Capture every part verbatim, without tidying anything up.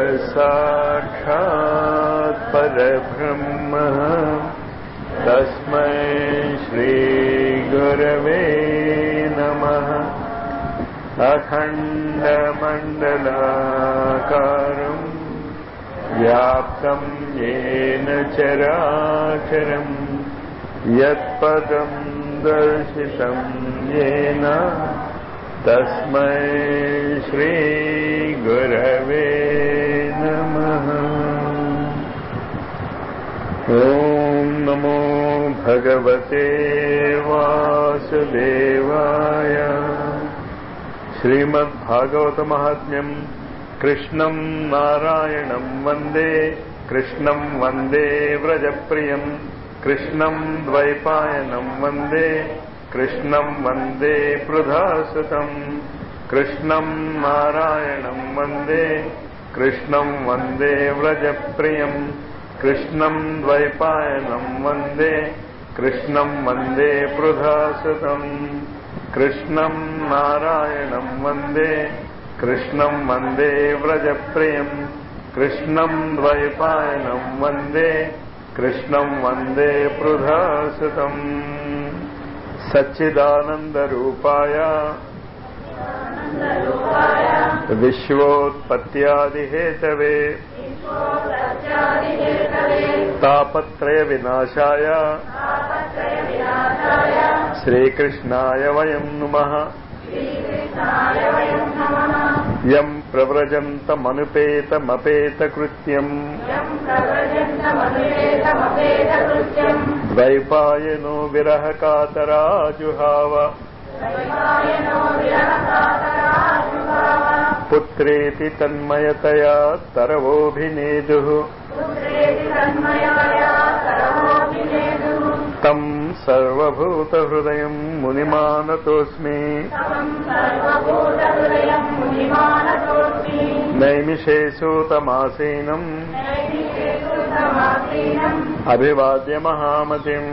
साक्षात् परब्रह्म तस्मै श्री गुरवे नमः। अखण्डमण्डलाकारम् व्याप्तं येन चराचरं यत्पदं दर्शितं येन तस्मै श्री गुरवे नमः। ॐ नमो भगवते वासुदेवाय। श्रीमद्भागवत महात्म्यं कृष्णं नारायणं वन्दे कृष्णं वन्दे व्रजप्रियं कृष्णं द्वैपायनं वन्दे कृष्णं वन्दे पृथासुतं कृष्णं नारायणं वन्दे कृष्णं वन्दे व्रजप्रियं कृष्णं द्वैपायनं वन्दे कृष्णं वन्दे पृथासुतं कृष्णं नारायणं वन्दे कृष्णं वन्दे व्रजप्रियं कृष्णं द्वैपायनं वन्दे कृष्णं वन्दे पृथासुतं। सच्चिदानन्दरूपाय विश्वोत्पत्त्यादिहेतवे तापत्रय विनाशाय श्रीकृष्णाय वयं नुमः। यं प्रव्रजन्तमनुपेतमपेतकृत्यम् द्वैपायनो विरहकातराजुहाव पुत्रेति तन्मयतया तरवोऽभिनेदुः तं सर्वभूतहृदयं मुनिमानतोऽस्मि। नैमिषेषु तमासीनम् अभिवाद्य महामतिम्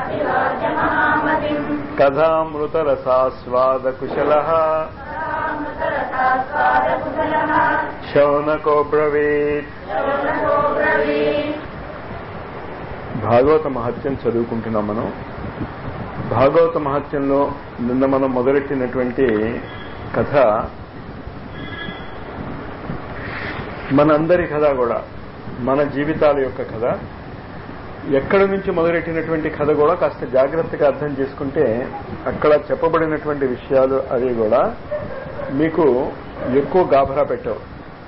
कथामृतरसास्वादकुशलः शौनको ब्रवीत्। భాగవత మహత్యం చదువుకుంటున్నాం మనం. భాగవత మహత్యంలో నిన్న మనం మొదలెట్టినటువంటి కథ మనందరి కథ కూడా, మన జీవితాల యొక్క కథ. ఎక్కడి నుంచి మొదలెట్టినటువంటి కథ కూడా కాస్త జాగ్రత్తగా అర్థం చేసుకుంటే అక్కడ చెప్పబడినటువంటి విషయాలు అవి కూడా మీకు ఎక్కువ గాభరా పెట్టవు.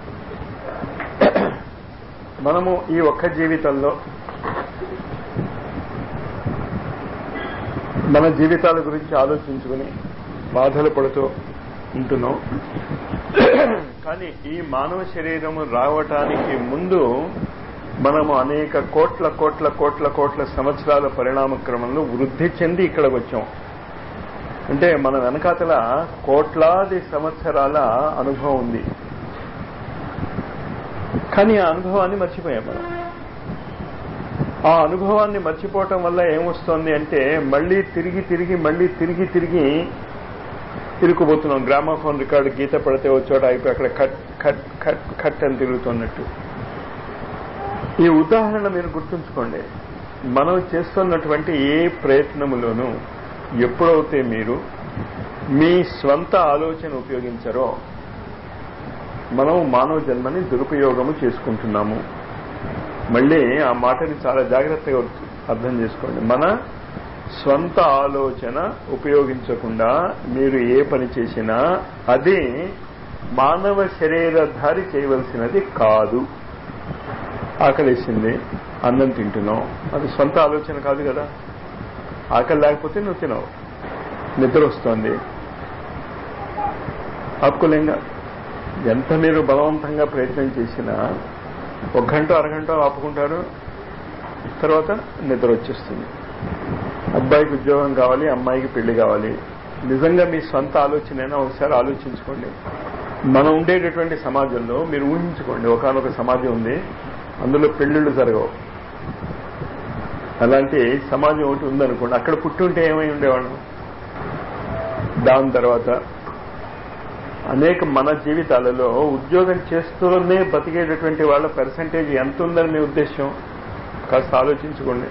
మనము ఈ ఒక్క జీవితంలో మన జీవితాల గురించి ఆలోచించుకుని బాధలు పడుతూ ఉంటున్నాం. కానీ ఈ మానవ శరీరము రావటానికి ముందు మనము అనేక కోట్ల కోట్ల కోట్ల కోట్ల సంవత్సరాల పరిణామ క్రమంలో వృద్ధి చెంది ఇక్కడికి వచ్చాం. అంటే మన వెనకాతల కోట్లాది సంవత్సరాల అనుభవం ఉంది. కానీ ఆ అనుభవాన్ని మర్చిపోయాం మనం. ఆ అనుభవాన్ని మర్చిపోవటం వల్ల ఏమొస్తోంది అంటే మళ్లీ తిరిగి తిరిగి మళ్లీ తిరిగి తిరిగి తిరుగుపోతున్నాం. గ్రామాఫోన్ రికార్డు గీత పడితే వచ్చోట అయిపోయి అక్కడ కట్ కట్ కట్ కట్ అని తిరుగుతున్నట్టు. ఈ ఉదాహరణ మీరు గుర్తుంచుకోండి. మనం చేస్తున్నటువంటి ఏ ప్రయత్నములోనూ ఎప్పుడైతే మీరు మీ స్వంత ఆలోచన ఉపయోగించారో మనం మానవ జన్మని దురుపయోగము చేసుకుంటున్నాము. మళ్ళీ ఆ మాటని చాలా జాగ్రత్తగా అర్థం చేసుకోండి. మన స్వంత ఆలోచన ఉపయోగించకుండా మీరు ఏ పని చేసినా అది మానవ శరీరధారి చేయవలసినది కాదు. ఆకలేసింది, అన్నం తింటున్నావు, అది సొంత ఆలోచన కాదు కదా. ఆకలి లేకపోతే నువ్వు తినవు. నిద్ర వస్తోంది, ఆపుకోలేంగా. ఎంత మీరు బలవంతంగా ప్రయత్నం చేసినా ఒక గంట అరగంట ఆపుకుంటారు, తర్వాత నిద్ర వచ్చేస్తుంది. అబ్బాయికి ఉద్యోగం కావాలి, అమ్మాయికి పెళ్లి కావాలి. నిజంగా మీ సొంత ఆలోచనైనా ఒకసారి ఆలోచించుకోండి. మనం ఉండేటటువంటి సమాజంలో మీరు ఊహించుకోండి, ఒకానొక సమాజం ఉంది, అందులో పెళ్లిళ్ళు జరగవు. అలాంటి సమాజం ఒకటి ఉందనుకోండి. అక్కడ పుట్టుంటే ఏమై ఉండేవాళ్ళం. దాని తర్వాత అనేక మన జీవితాలలో ఉద్యోగం చేస్తూనే బతికేటటువంటి వాళ్ళ పర్సంటేజ్ ఎంత ఉందని మీ ఉద్దేశం కాస్త ఆలోచించుకోండి.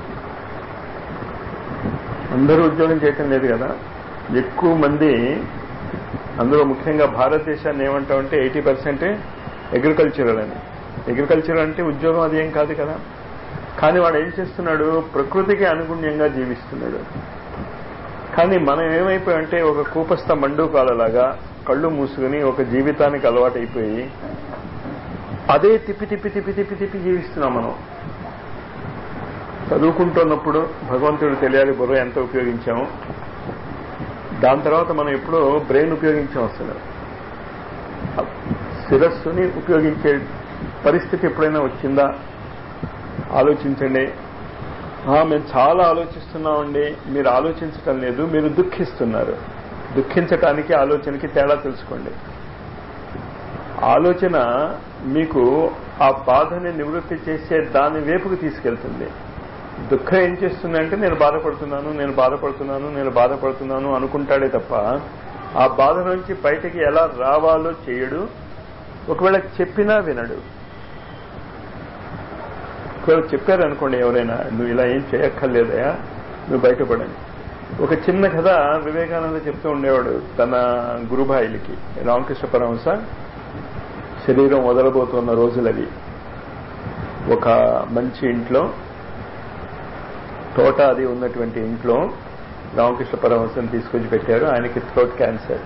అందరూ ఉద్యోగం చేయటం లేదు కదా. ఎక్కువ మంది, అందులో ముఖ్యంగా భారతదేశాన్ని ఏమంటామంటే ఎయిటీ పర్సెంట్ అగ్రికల్చరల్ అని. అగ్రికల్చర్ అంటే ఉద్యోగం అది ఏం కాదు కదా. కానీ వాడు ఏం చేస్తున్నాడు, ప్రకృతికి అనుగుణ్యంగా జీవిస్తున్నాడు. కానీ మనం ఏమైపోయామంటే ఒక కూపస్థ మండూకాలలాగా కళ్ళు మూసుకుని ఒక జీవితానికి అలవాటైపోయి అదే తిప్పి తిప్పి తిప్పి తిప్పి తిప్పి జీవిస్తున్నాం. మనం చదువుకుంటున్నప్పుడు భగవంతుడు తెలియాలి బుర్ర ఎంత ఉపయోగించాము. దాని తర్వాత మనం ఎప్పుడో బ్రెయిన్ ఉపయోగించాం. అసలు శిరస్సుని ఉపయోగించే పరిస్థితి ఎప్పుడైనా వచ్చిందా ఆలోచించండి. మేము చాలా ఆలోచిస్తున్నామండి. మీరు ఆలోచించటం లేదు, మీరు దుఃఖిస్తున్నారు. దుఃఖించటానికి ఆలోచనకి తేడా తెలుసుకోండి. ఆలోచన మీకు ఆ బాధని నివృత్తి చేసే దాని వైపుకు తీసుకెళ్తుంది. దుఃఖం ఏం చేస్తుందంటే నేను బాధపడుతున్నాను నేను బాధపడుతున్నాను నేను బాధపడుతున్నాను అనుకుంటాడే తప్ప ఆ బాధ నుంచి బయటికి ఎలా రావాలో చేయడు. ఒకవేళ చెప్పినా వినడు. ఒకవేళ చెప్పారనుకోండి ఎవరైనా, నువ్వు ఇలా ఏం చేయక్కర్లేదయా, నువ్వు బయటపడని. ఒక చిన్న కథ వివేకానంద చెప్తూ ఉండేవాడు తన గురుభాయిలకి. రామకృష్ణ పరమహంస శరీరం వదలబోతున్న రోజులవి. ఒక మంచి ఇంట్లో, తోట అది ఉన్నటువంటి ఇంట్లో రామకృష్ణ పరమహంసని తీసుకొచ్చి పెట్టారు. ఆయనకి థ్రోట్ క్యాన్సర్.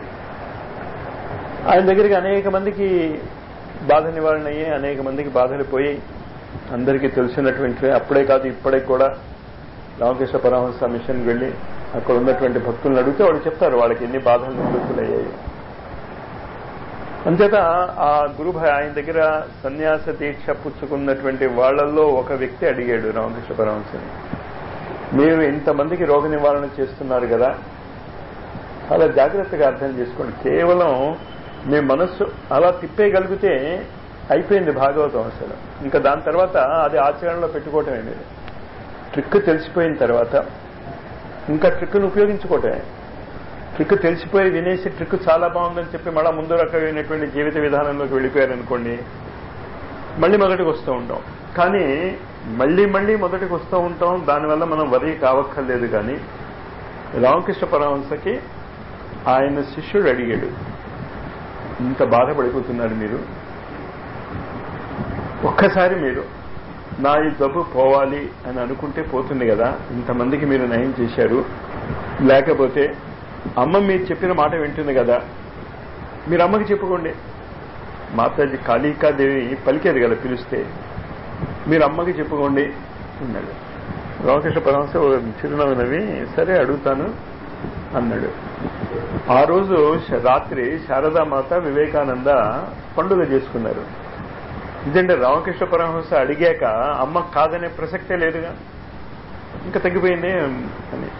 ఆయన దగ్గరికి అనేక మందికి బాధ నివారణ అయ్యి అనేక మందికి బాధలు పోయి అందరికీ తెలిసినటువంటి, అప్పుడే కాదు ఇప్పుడే కూడా రామకృష్ణ పరమహంస మిషన్కి వెళ్ళి అక్కడ ఉన్నటువంటి భక్తులను అడిగితే వాళ్ళు చెప్తారు వాళ్ళకి ఎన్ని బాధలు నివృత్తులయ్యాయి. అంచేత ఆ గురుభాయ్ ఆయన దగ్గర సన్యాస దీక్ష పుచ్చుకున్నటువంటి వాళ్లలో ఒక వ్యక్తి అడిగాడు రామకృష్ణ పరమహంసని, మీరు ఇంతమందికి రోగ నివారణ చేస్తున్నారు కదా, చాలా జాగ్రత్తగా అర్థం చేసుకోండి. కేవలం మీ మనస్సు అలా తిప్పేయగలిగితే అయిపోయింది భాగవతం. అసలు ఇంకా దాని తర్వాత అది ఆచరణలో పెట్టుకోవటమే. మీరు ట్రిక్ తెలిసిపోయిన తర్వాత ఇంకా ట్రిక్ను ఉపయోగించుకోవటమే. ట్రిక్ తెలిసిపోయి వినేసి ట్రిక్ చాలా బాగుందని చెప్పి మళ్ళా ముందు రకమైనటువంటి జీవిత విధానంలోకి వెళ్ళిపోయారనుకోండి, మళ్ళీ మొదటికి వస్తూ ఉంటాం. కానీ మళ్ళీ మళ్ళీ మొదటికి వస్తూ ఉంటాం, దానివల్ల మనం వరి కావక్కర్లేదు. కానీ రామకృష్ణ పరమహంసకి ఆయన శిష్యుడు అడిగాడు, ఇంత బాధపడిపోతున్నారు మీరు, ఒక్కసారి మీరు నా ఈ జబ్బు పోవాలి అని అనుకుంటే పోతుంది కదా, ఇంతమందికి మీరు నయం చేశారు, లేకపోతే అమ్మ మీరు చెప్పిన మాట వింటుంది కదా, మీరు అమ్మకి చెప్పుకోండి. మాతాజీ కాళికాదేవి పలికేది కదా పిలిస్తే, మీరు అమ్మకి చెప్పుకోండి అన్నాడు. రామకృష్ణ పరమహంస చిరునవ్వు నవ్వి సరే అడుగుతాను అన్నాడు. ఆ రోజు రాత్రి శారదామాత వివేకానంద పండుగ చేసుకున్నారు. ఎందుకంటే రామకృష్ణ పరమహంస అడిగాక అమ్మ కాదనే ప్రసక్తే లేదుగా, ఇంకా తగ్గిపోయింది అని.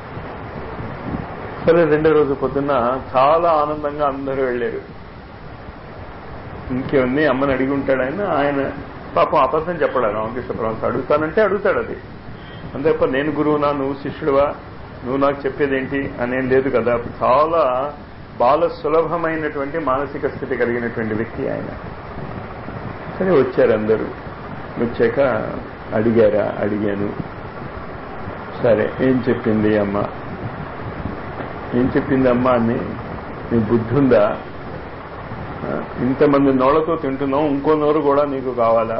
సరే రెండో రోజు పొద్దున్న చాలా ఆనందంగా అందరూ వెళ్ళారు. ఇంకేముంది అమ్మని అడిగి ఉంటాడు ఆయన. ఆయన పాపం అబద్ధం చెప్పడా రామకృష్ణ పరమహంస, అడుగుతానంటే అడుగుతాడు. అది అంతే తప్ప నేను గురువునా నువ్వు శిష్యుడువా నువ్వు నాకు చెప్పేదేంటి అనేం లేదు కదా. చాలా బాల సులభమైనటువంటి మానసిక స్థితి కలిగినటువంటి వ్యక్తి ఆయన. సరే వచ్చారు అందరూ. వచ్చాక అడిగారా, అడిగాను. సరే ఏం చెప్పింది అమ్మ, ఏం చెప్పింది అమ్మ అని, నీ బుద్ధి ఉందా, ఇంతమంది నోళ్లతో తింటున్నావు, ఇంకో నోరు కూడా నీకు కావాలా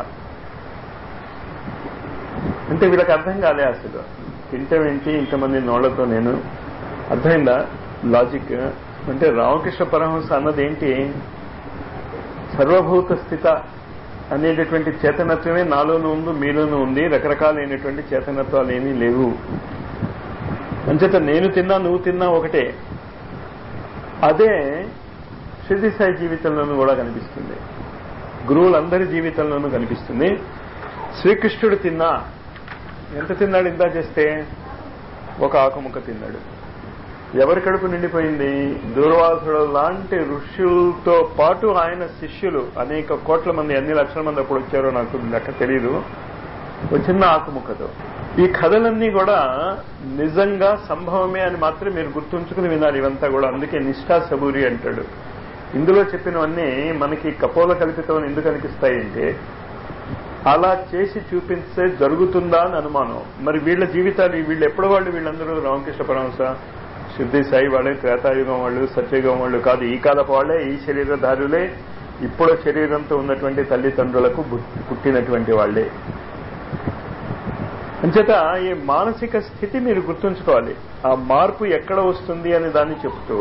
అంటే వీళ్ళకి అర్థం కాలే. అసలు తింటమేంటి ఇంతమంది నోళ్లతో, నేను అర్థమైందా లాజిక్ అంటే. రామకృష్ణ పరమహంస అన్నది ఏంటి, సర్వభూత స్థిత అనేటటువంటి చేతనత్వమే నాలోనూ ఉంది మీలోనూ ఉంది, రకరకాలైనటువంటి చేతనత్వాలు ఏమీ లేవు. అంచేత నేను తిన్నా నువ్వు తిన్నా ఒకటే. అదే షిర్డీ సాయి జీవితంలోనూ కూడా కనిపిస్తుంది, గురువులందరి జీవితంలోనూ కనిపిస్తుంది. శ్రీకృష్ణుడు తిన్నా ఎంత తిన్నాడు, ఇందా చేస్తే ఒక ఆకుముక్క తిన్నాడు. ఎవరి కడుపు నిండిపోయింది, దూర్వాసుడు లాంటి ఋషులతో పాటు ఆయన శిష్యులు అనేక కోట్ల మంది, ఎన్ని లక్షల మంది అప్పుడు వచ్చారో నాకు లెక్క తెలియదు, ఒక చిన్న ఆకుముక్కతో. ఈ కథలన్నీ కూడా నిజంగా సంభవమే అని మాత్రం మీరు గుర్తుంచుకుని వినాలి ఇవంతా కూడా. అందుకే నిష్ఠా సబూరి అంటాడు. ఇందులో చెప్పినవన్నీ మనకి కపోల కల్పితం అని ఎందుకు అనిపిస్తాయంటే అలా చేసి చూపిస్తే జరుగుతుందా అని అనుమానం. మరి వీళ్ళ జీవితాలు వీళ్ళు ఎప్పుడు వాళ్ళు వీళ్ళందరూ రామకృష్ణ పరమహంస, సిద్ధి సాయి వాళ్ళే, త్రేతాయుగం వాళ్ళు, సత్యయుగం వాళ్ళు కాదు. ఈ కాలపు వాళ్ళే, ఈ శరీరధారులే, ఇప్పుడు శరీరంతో ఉన్నటువంటి తల్లిదండ్రులకు పుట్టినటువంటి వాళ్లే. అంచేత ఈ మానసిక స్థితి మీరు గుర్తుంచుకోవాలి. ఆ మార్పు ఎక్కడ వస్తుంది అని దాన్ని చెప్తూ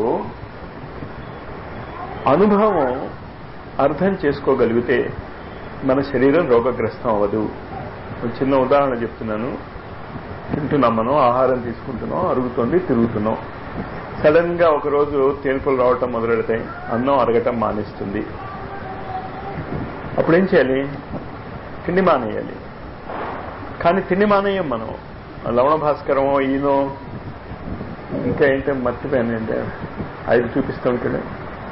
అనుభవం అర్థం చేసుకోగలిగితే మన శరీరం రోగగ్రస్తం అవ్వదు. ఒక చిన్న ఉదాహరణ చెప్తున్నాను. తింటున్నాం, మనం ఆహారం తీసుకుంటున్నాం, అరుగుతుంది, తిరుగుతున్నాం. సడన్ గా ఒకరోజు తేన్పులు రావటం మొదలెడతాయి, అన్నం అరగటం మానేస్తుంది. అప్పుడేం చేయాలి? తిండి మానేయాలి. కానీ తిండి మానేయం మనం. లవణ భాస్కరమో ఈనో ఇంకా ఏంటో మర్చిపోయాను, అంటే ఐదు చూపిస్తూ ఉంటాడు.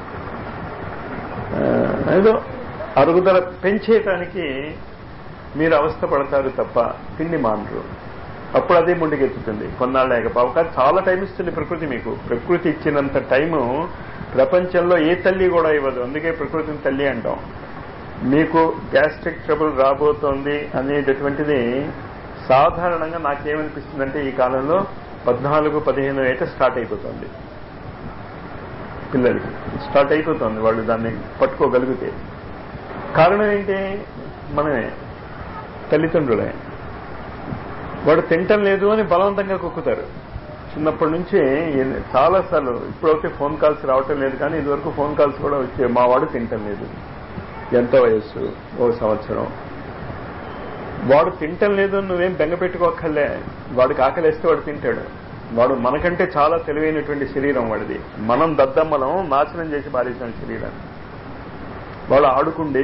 ఏదో అరుగుదల పెంచేయటానికి మీరు అవస్థ పడతారు తప్ప తిండి మానరు. అప్పుడు అదే ముందుకెత్తుతుంది కొన్నాళ్ళు లేకపోవు. కానీ చాలా టైం ఇస్తుంది ప్రకృతి మీకు. ప్రకృతి ఇచ్చినంత టైము ప్రపంచంలో ఏ తల్లి కూడా ఇవ్వదు. అందుకే ప్రకృతిని తల్లి అంటాం. మీకు గ్యాస్ట్రిక్ ట్రబుల్ రాబోతోంది అనేటటువంటిది సాధారణంగా నాకేమనిపిస్తుందంటే ఈ కాలంలో పద్నాలుగు పదిహేను ఏట స్టార్ట్ అయిపోతుంది. పిల్లలకి స్టార్ట్ అయిపోతుంది, వాళ్ళు దాన్ని పట్టుకోగలిగితే. కారణం ఏంటి? మనమే, తల్లిదండ్రులే. వాడు తింటం లేదు అని బలవంతంగా కుక్కుతారు. చిన్నప్పటి నుంచి చాలాసార్లు, ఇప్పుడైతే ఫోన్ కాల్స్ రావటం లేదు, కానీ ఇదివరకు ఫోన్ కాల్స్ కూడా వచ్చే, మా వాడు తింటం లేదు. ఎంత వయస్సు? ఓ సంవత్సరం. వాడు తింటం లేదు అని నువ్వేం బెంగ పెట్టుకోక్కర్లే. వాడికి ఆకలిస్తే వాడు తింటాడు. వాడు మనకంటే చాలా తెలివైనటువంటి శరీరం వాడిది. మనం దద్దమ్మలం నాశనం చేసి పారేసిన శరీరాన్ని. వాడు ఆడుకుండి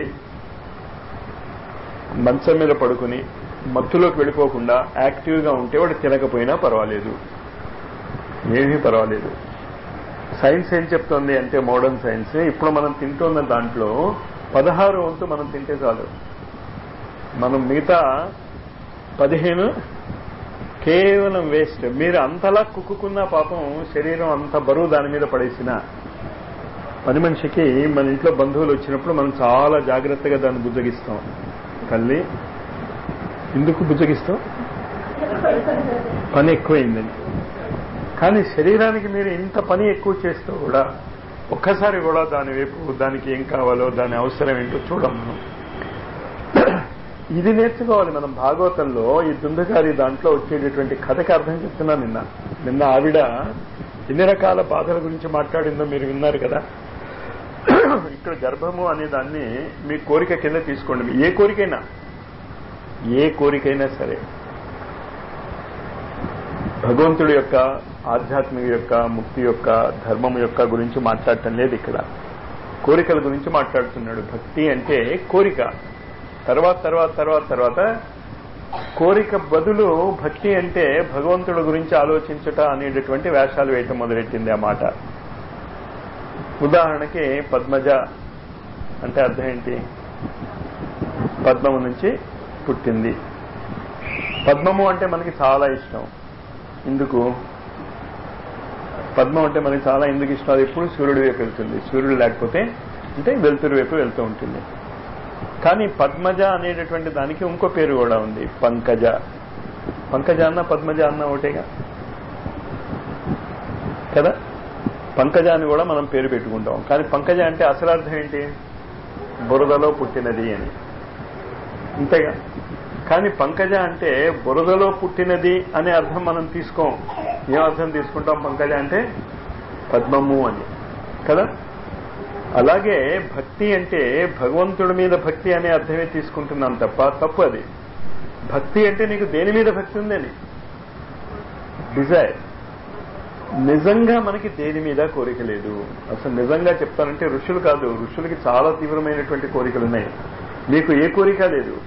మంచం మీద పడుకుని మత్తులోకి వెళ్ళిపోకుండా యాక్టివ్గా ఉంటే వాడు తినకపోయినా పర్వాలేదు, ఏమీ పర్వాలేదు. సైన్స్ ఏం చెప్తోంది అంటే, మోడర్న్ సైన్స్, ఇప్పుడు మనం తింటున్న దాంట్లో పదహారు వంతు మనం తింటే చాలు. మనం మిగతా పదిహేను కేవలం వేస్ట్. మీరు అంతలా కుక్కుకున్న పాపం శరీరం అంత బరువు దాని మీద పడేసిన పని మనిషికి మన ఇంట్లో బంధువులు వచ్చినప్పుడు మనం చాలా జాగ్రత్తగా దాన్ని బుజ్జగిస్తాం. తల్లి ఎందుకు బుజ్జగిస్తాం? పని ఎక్కువైందని. కానీ శరీరానికి మీరు ఇంత పని ఎక్కువ చేస్తూ కూడా ఒక్కసారి కూడా దాని వైపు, దానికి ఏం కావాలో, దాని అవసరం ఏంటో చూడం మనం. ఇది నేర్చుకోవాలి మనం. భాగవతంలో ఈ దుందుకారి దాంట్లో వచ్చేటటువంటి కథకి అర్థం చెప్తున్నాను. నిన్న నిన్న ఆవిడ ఎన్ని రకాల బాధల గురించి మాట్లాడిందో మీరు విన్నారు కదా. ఇక్కడ గర్భము అనే దాన్ని మీ కోరిక కింద తీసుకోండి. ఏ కోరికైనా ఏ కోరికైనా సరే భగవంతుడి యొక్క, ఆధ్యాత్మిక యొక్క, ముక్తి యొక్క, ధర్మం యొక్క గురించి మాట్లాడటం లేదు. ఇక్కడ కోరికల గురించి మాట్లాడుతున్నాడు. భక్తి అంటే కోరిక. తర్వాత తర్వాత తర్వాత తర్వాత కోరిక బదులు భక్తి అంటే భగవంతుడి గురించి ఆలోచించట అనేటటువంటి వేషాలు వేయటం మొదలెట్టింది ఆ మాట. ఉదాహరణకి పద్మజ అంటే అర్థం ఏంటి? పద్మము నుంచి పుట్టింది. పద్మము అంటే మనకి చాలా ఇష్టం. ఎందుకు పద్మం అంటే మనకి చాలా ఎందుకు ఇష్టం? అది ఎప్పుడు సూర్యుడి వైపు వెళ్తుంది. సూర్యుడు లేకపోతే అంటే వెలుతురు వైపు వెళ్తూ ఉంటుంది. కానీ పద్మజ అనేటటువంటి దానికి ఇంకో పేరు కూడా ఉంది, పంకజ. పంకజ అన్న పద్మజ అన్న ఒకటేగా కదా. పంకజ అని కూడా మనం పేరు పెట్టుకుంటాం. కానీ పంకజ అంటే అసలు అర్థం ఏంటి? బురదలో పుట్టినది అని, అంతేగా. కానీ పంకజ అంటే బురదలో పుట్టినది అనే అర్థం మనం తీసుకోం. ఏం అర్థం తీసుకుంటాం? పంకజ అంటే పద్మము అని కదా. అలాగే భక్తి అంటే భగవంతుడి మీద భక్తి అనే అర్థమే తీసుకుంటున్నాం తప్ప తప్పు అది. భక్తి అంటే నీకు దేని మీద భక్తి ఉందని, డిజైర్. నిజంగా మనకి దేని మీద కోరిక లేదు. అసలు నిజంగా చెప్తానంటే ఋషులు కాదు, ఋషులకి చాలా తీవ్రమైనటువంటి కోరికలు ఉన్నాయి. మీకు ఏ కోరిక లేదు.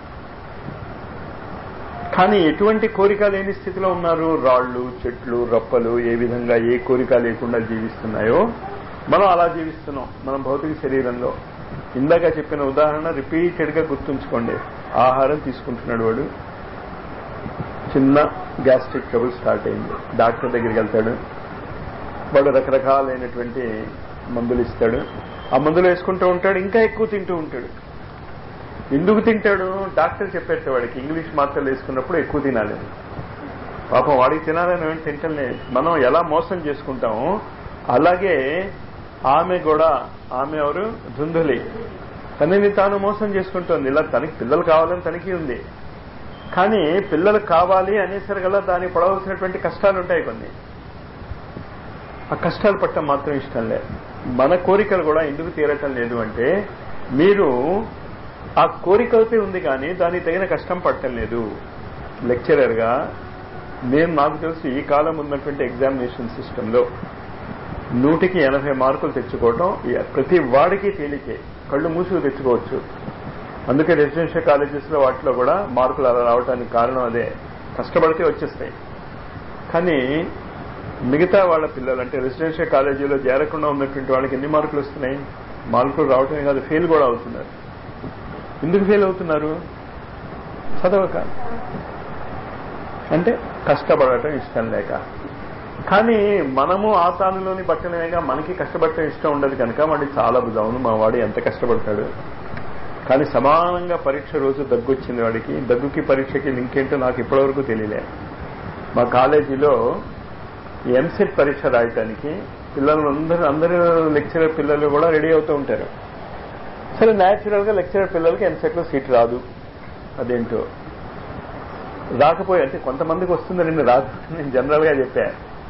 కానీ ఎటువంటి కోరిక లేని స్థితిలో ఉన్నారు? రాళ్లు, చెట్లు, రప్పలు ఏ విధంగా ఏ కోరిక లేకుండా జీవిస్తున్నాయో మనం అలా జీవిస్తున్నాం మన భౌతిక శరీరంలో. ఇందాక చెప్పిన ఉదాహరణ రిపీటెడ్ గా గుర్తుంచుకోండి. ఆహారం తీసుకుంటున్నాడు వాడు, చిన్న గ్యాస్ట్రిక్ ట్రబుల్ స్టార్ట్ అయింది. డాక్టర్ దగ్గరికి వెళ్తాడు, వాడు రకరకాలైనటువంటి మందులు ఇస్తాడు. ఆ మందులు వేసుకుంటూ ఉంటాడు, ఇంకా ఎక్కువ తింటూ ఉంటాడు. ఎందుకు తింటాడు? డాక్టర్ చెప్పేట వాడికి ఇంగ్లీష్ మాత్రలు వేసుకున్నప్పుడు ఎక్కువ తినాలని. పాపం వాడికి తినాలని ఏమైనా తింటలే. మనం ఎలా మోసం చేసుకుంటామో అలాగే ఆమె కూడా, ఆమె ఎవరు, ధుంధులి, తనని తాను మోసం చేసుకుంటోంది. ఇలా తనకి పిల్లలు కావాలని తనకి ఉంది, కానీ పిల్లలు కావాలి అనేసరికల్లా దానికి పడవలసినటువంటి కష్టాలు ఉంటాయి కొన్ని. ఆ కష్టాలు పట్టడం మాత్రం ఇష్టం లేదు. మన కోరికలు కూడా ఎందుకు తీరటం లేదు అంటే మీరు ఆ కోరికలతో ఉంది కానీ దానికి తగిన కష్టం పట్టడం లేదు. లెక్చరర్గా నేను, నాకు తెలుసు ఈ కాలం ఉన్నటువంటి ఎగ్జామినేషన్ సిస్టంలో నూటికి ఎనభై మార్కులు తెచ్చుకోవటం ప్రతి వాడికి తేలికే, కళ్ళు మూసుకు తెచ్చుకోవచ్చు. అందుకే రెసిడెన్షియల్ కాలేజెస్లో వాటిలో కూడా మార్కులు అలా రావడానికి కారణం అదే, కష్టపడితే వచ్చేస్తాయి. కానీ మిగతా వాళ్ళ పిల్లలు అంటే రెసిడెన్షియల్ కాలేజీలో చేరకుండా ఉన్నటువంటి వాళ్ళకి ఎన్ని మార్కులు వస్తున్నాయి? మార్కులు రావటమే కాదు, ఫెయిల్ కూడా అవుతున్నారు. ఎందుకు ఫెయిల్ అవుతున్నారు? చదవక, అంటే కష్టపడటం ఇష్టం లేక. కానీ మనము ఆ తానులోని బట్టలేగా మనకి కష్టపడటం ఇష్టం ఉండదు కనుక వాడికి చాలా బుజావును, మా వాడు ఎంత కష్టపడతాడు. కానీ సమానంగా పరీక్ష రోజు దగ్గు వచ్చింది వాడికి. దగ్గుకి పరీక్షకి లింక్ ఏంటో నాకు ఇప్పటివరకు తెలియలే. మా కాలేజీలో ఎంసెట్ పరీక్ష రాయటానికి పిల్లలు అందరూ అందరూ లెక్చరర్ పిల్లలు కూడా రెడీ అవుతూ ఉంటారు. సరే, న్యాచురల్ గా లెక్చరర్ పిల్లలకి ఎంసెట్ లో సీట్ రాదు. అదేంటో రాకపోయి, అంటే కొంతమందికి వస్తుందని రాదు, నేను జనరల్ గా చెప్పా.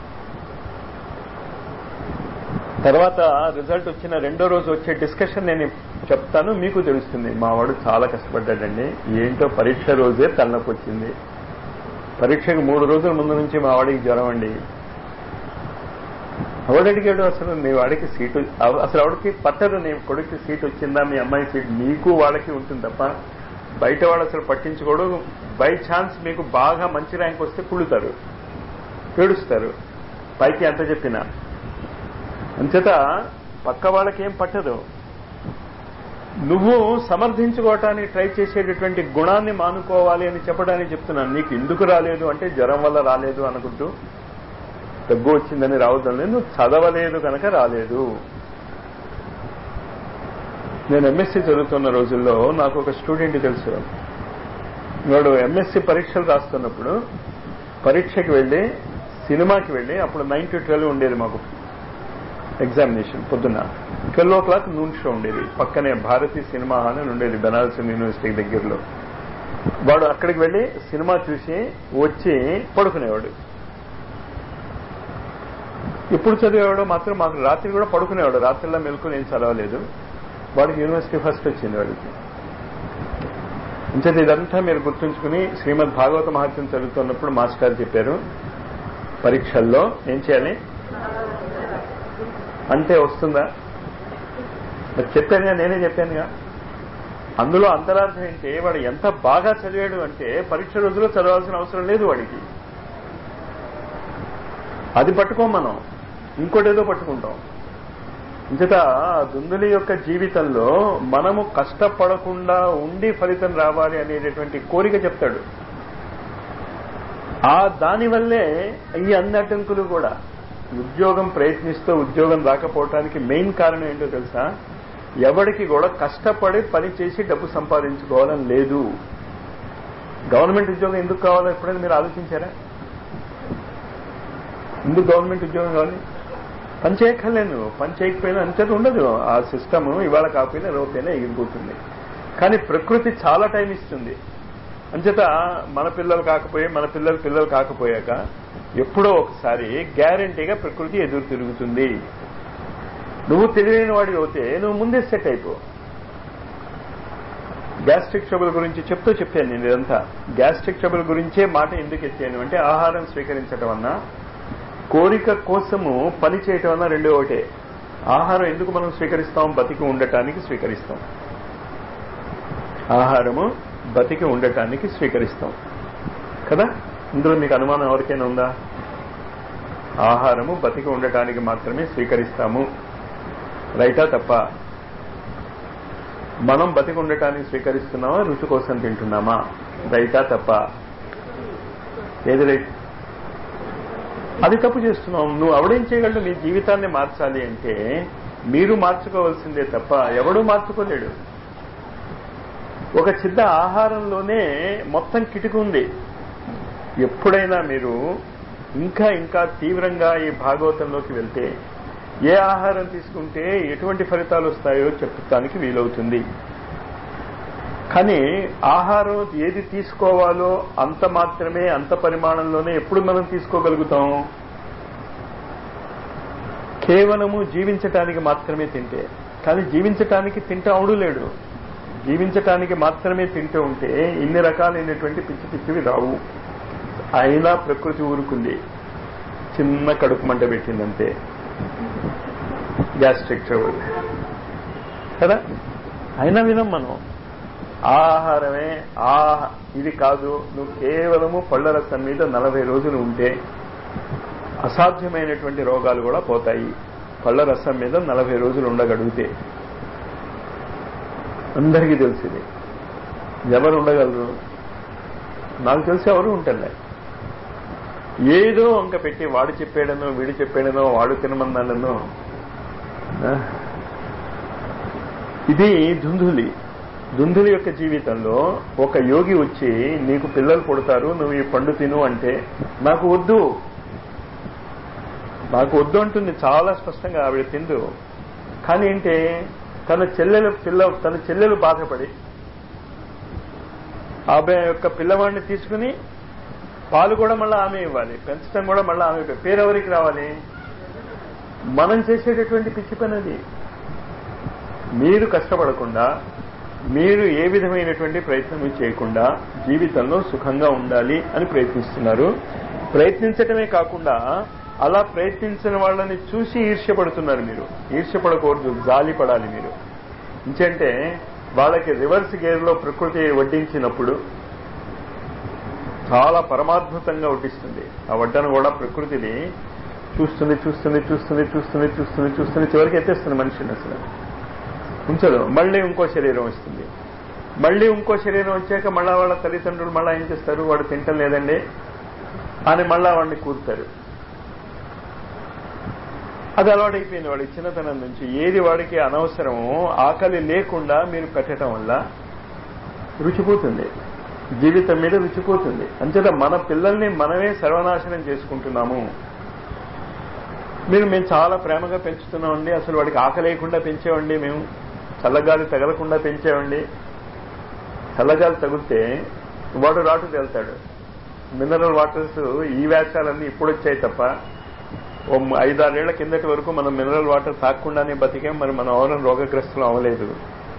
తర్వాత రిజల్ట్ వచ్చిన రెండో రోజు వచ్చే డిస్కషన్ నేను చెప్తాను, మీకు తెలుస్తుంది. మా వాడు చాలా కష్టపడ్డాడండి, ఏంటో పరీక్ష రోజే తలనొప్పి వచ్చింది. పరీక్షకు మూడు రోజుల ముందు నుంచి మా వాడికి జ్వరం అండి. ఎవడు అడిగాడు అసలు నీ వాడికి సీటు? అసలు ఎవడికి పట్టదు నీ కొడుకు సీట్ వచ్చిందా, మీ అమ్మాయి సీట్ నీకు వాళ్ళకి ఉంటుంది తప్ప బయట వాడు అసలు పట్టించుకోడు. బై ఛాన్స్ మీకు బాగా మంచి ర్యాంక్ వస్తే కుళ్ళుతారు, ఏడుస్తారు, పైకి ఎంత చెప్పినా. అంచేత పక్క వాళ్ళకి ఏం పట్టదు. నువ్వు సమర్థించుకోవటానికి ట్రై చేసేటటువంటి గుణాన్ని మానుకోవాలి అని చెప్పడానికి చెప్తున్నాను. నీకు ఎందుకు రాలేదు అంటే జ్వరం వల్ల రాలేదు అనుకుంటూ, దగ్గు వచ్చిందని రావద్దు, నువ్వు చదవలేదు కనుక రాలేదు. నేను ఎంఎస్సీ చదువుతున్న రోజుల్లో నాకు ఒక స్టూడెంట్ తెలుసు. వాడు ఎంఎస్సీ పరీక్షలు రాస్తున్నప్పుడు పరీక్షకి వెళ్ళి సినిమాకి వెళ్ళి, అప్పుడు నైన్ టు ట్వెల్వ్ ఉండేది మాకు ఎగ్జామినేషన్. పొద్దున్న twelve o'clock noon show ఉండేది, పక్కనే భారతీయ సినిమా హాల్ అని ఉండేది బెనారస్ యూనివర్సిటీ దగ్గరలో. వాడు అక్కడికి వెళ్ళి సినిమా చూసి వచ్చి పడుకునేవాడు. ఎప్పుడు చదివేవాడో మాత్రం మాకు రాత్రి కూడా పడుకునేవాడు. రాత్రిలో మెలకు నేను చదవలేదు. వాడికి యూనివర్సిటీ ఫస్ట్ వచ్చింది వాడికి. ఇంచేది ఇదంతా మీరు గుర్తుంచుకుని, శ్రీమద్ భాగవత మహత్యం చదువుతున్నప్పుడు మాస్టర్ చెప్పారు, పరీక్షల్లో ఏం చేయాలి అంటే వస్తుందా? మరి చెప్పానుగా, నేనే చెప్పానుగా. అందులో అంతరార్థం ఏంటి? వాడు ఎంత బాగా చదివాడు అంటే పరీక్ష రోజుల్లో చదవాల్సిన అవసరం లేదు వాడికి. అది పట్టుకోం మనం, ఇంకోటేదో పట్టుకుంటాం. ఇంచేత దుందులి యొక్క జీవితంలో మనము కష్టపడకుండా ఉండి ఫలితం రావాలి అనేటటువంటి కోరిక చెప్తాడు. ఆ దానివల్లే ఈ అన్ని అడ్డంకులు కూడా. ఉద్యోగం ప్రయత్నిస్తూ ఉద్యోగం రాకపోవటానికి మెయిన్ కారణం ఏంటో తెలుసా? ఎవరికి కూడా కష్టపడి పని చేసి డబ్బు సంపాదించుకోవాలని లేదు. గవర్నమెంట్ ఉద్యోగం ఎందుకు కావాలో ఎప్పుడైనా మీరు ఆలోచించారా? ఎందుకు గవర్నమెంట్ ఉద్యోగం కావాలి? పని చేయక్కర్లేదు, పని చేయకపోయినా అంతేది ఉండదు. ఆ సిస్టమ్ ఇవాళ కాకపోయినా రేపైనా ఎగిరిపోతుంది. కానీ ప్రకృతి చాలా టైం ఇస్తుంది. అంచేత మన పిల్లలు కాకపోయే మన పిల్లల పిల్లలు కాకపోయాక ఎప్పుడో ఒకసారి గ్యారంటీగా ప్రకృతి ఎదురు తిరుగుతుంది. నువ్వు తెలియని వాడి అవుతే నువ్వు ముందే సెట్ అయిపో. గ్యాస్ట్రిక్ ట్రబుల్ గురించి చెప్తూ చెప్పాను నేను ఇదంతా. గ్యాస్ట్రిక్ ట్రబుల్ గురించే మాట ఎందుకు ఎత్తాను అంటే, ఆహారం స్వీకరించడం అన్నా కోరిక కోసము పని చేయటం అన్నా రెండో ఒకటే. ఆహారం ఎందుకు మనం స్వీకరిస్తాం? బతికి ఉండటానికి స్వీకరిస్తాం. ఆహారము బతికి ఉండటానికి స్వీకరిస్తాం కదా. ఇందులో మీకు అనుమానం ఎవరికైనా ఉందా? ఆహారము బతికి ఉండటానికి మాత్రమే స్వీకరిస్తాము, రైటా తప్ప? మనం బతికి ఉండటానికి స్వీకరిస్తున్నామా, రుచి కోసం తింటున్నామా, రైటా తప్ప? ఏది రైట్? అది తప్పు చేస్తున్నావు. నువ్వు ఎవడేం చేయగలడు? నీ జీవితాన్ని మార్చాలి అంటే మీరు మార్చుకోవాల్సిందే తప్ప ఎవడూ మార్చుకోలేడు. ఒక చిన్న ఆహారంలోనే మొత్తం కిటుకు ఉంది. ఎప్పుడైనా మీరు ఇంకా ఇంకా తీవ్రంగా ఈ భాగవతంలోకి వెళ్తే ఏ ఆహారం తీసుకుంటే ఎటువంటి ఫలితాలు వస్తాయో చెప్పడానికి వీలవుతుంది. కానీ ఆహారం ఏది తీసుకోవాలో అంత మాత్రమే, అంత పరిమాణంలోనే ఎప్పుడు మనం తీసుకోగలుగుతాం? కేవలము జీవించటానికి మాత్రమే తింటే. కానీ జీవించటానికి తింటే అవడు లేడు. జీవించటానికి మాత్రమే తింటూ ఉంటే ఇన్ని రకాలైనటువంటి పిచ్చి పిచ్చివి రావు. అయినా ప్రకృతి ఊరుకుంది, చిన్న కడుపు మంట పెట్టిందంతే, గ్యాస్ట్రిక్ ట్రబుల్ కదా. అయినా వినం మనం. ఆహారమే ఆ ఇది కాదు. నువ్వు కేవలము పళ్ళ రసం మీద నలభై రోజులు ఉంటే అసాధ్యమైనటువంటి రోగాలు కూడా పోతాయి. పళ్ళ రసం మీద నలభై రోజులు ఉండగలిగితే అందరికీ తెలిసింది. ఎవరు ఉండగలరు? నాకు తెలిసి ఎవరు ఉంటారులే. ఏదో వంక పెట్టి వాడు చెప్పాడనో వీడు చెప్పాడనో వాడు తినమన్నాడనో. ఇది దుందులి. దుందులి యొక్క జీవితంలో ఒక యోగి వచ్చి నీకు పిల్లలు పుడతారు, నువ్వు ఈ పండు తిను అంటే నాకు వద్దు, నాకు వద్దు అంటుంది చాలా స్పష్టంగా. ఆవిడ తిందు. కానీ ఏంటి, తన చెల్లెలు పిల్ల తన చెల్లెలు బాధపడి ఆమె యొక్క పిల్లవాడిని తీసుకుని పాలు కూడా మళ్ళీ ఆమె ఇవ్వాలి, పెంచడం కూడా మళ్ళీ ఆమె. పేరు ఎవరికి రావాలి? మనం చేసేటటువంటి పిచ్చి పని అది. మీరు కష్టపడకుండా, మీరు ఏ విధమైనటువంటి ప్రయత్నం చేయకుండా జీవితంలో సుఖంగా ఉండాలి అని ప్రయత్నిస్తున్నారు. ప్రయత్నించటమే కాకుండా అలా ప్రయత్నించిన వాళ్ళని చూసి ఈర్ష్యపడుతున్నారు. మీరు ఈర్ష్యపడకూడదు, జాలి పడాలి మీరు. ఇంకంటే వాళ్ళకి రివర్స్ గేర్ లో ప్రకృతి వడ్డించినప్పుడు చాలా పరమాద్భుతంగా వడ్డిస్తుంది. ఆ వడ్డను కూడా ప్రకృతిని చూస్తుంది చూస్తుంది చూస్తుంది చూస్తుంది చూస్తుంది చూస్తుంది చివరికి ఎత్తేస్తుంది మనిషిని. అసలు ఉంచదు. మళ్ళీ ఇంకో శరీరం వస్తుంది. మళ్ళీ ఇంకో శరీరం వచ్చాక మళ్ళా వాళ్ళ తల్లిదండ్రులు మళ్ళా ఏం చేస్తారు? వాడు తింటం లేదండి అని మళ్ళా వాడిని కూర్తారు. అది అలవాటైపోయింది వాడికి చిన్నతనం నుంచి. ఏది వాడికి అనవసరమో ఆకలి లేకుండా మీరు పెట్టడం వల్ల రుచిపోతుంది, జీవితం మీద రుచిపోతుంది. అంచేత మన పిల్లల్ని మనమే సర్వనాశనం చేసుకుంటున్నాము. మీరు మేము చాలా ప్రేమగా పెంచుతున్నామండి, అసలు వాడికి ఆకలి లేకుండా పెంచేవండి, మేము చల్లగాలి తగలకుండా పెంచేవండి. చల్లగాలి తగిలితే వాడు రాటు తేలుతాడు. మినరల్ వాటర్స్ ఈ వేషాలన్నీ ఇప్పుడు వచ్చాయి తప్ప ఓ ఐదారేళ్ల కిందటి వరకు మనం మినరల్ వాటర్ తాగకుండానే బతికాం. మరి మనం ఎవరైనా రోగగ్రస్తులు అవ్వలేదు.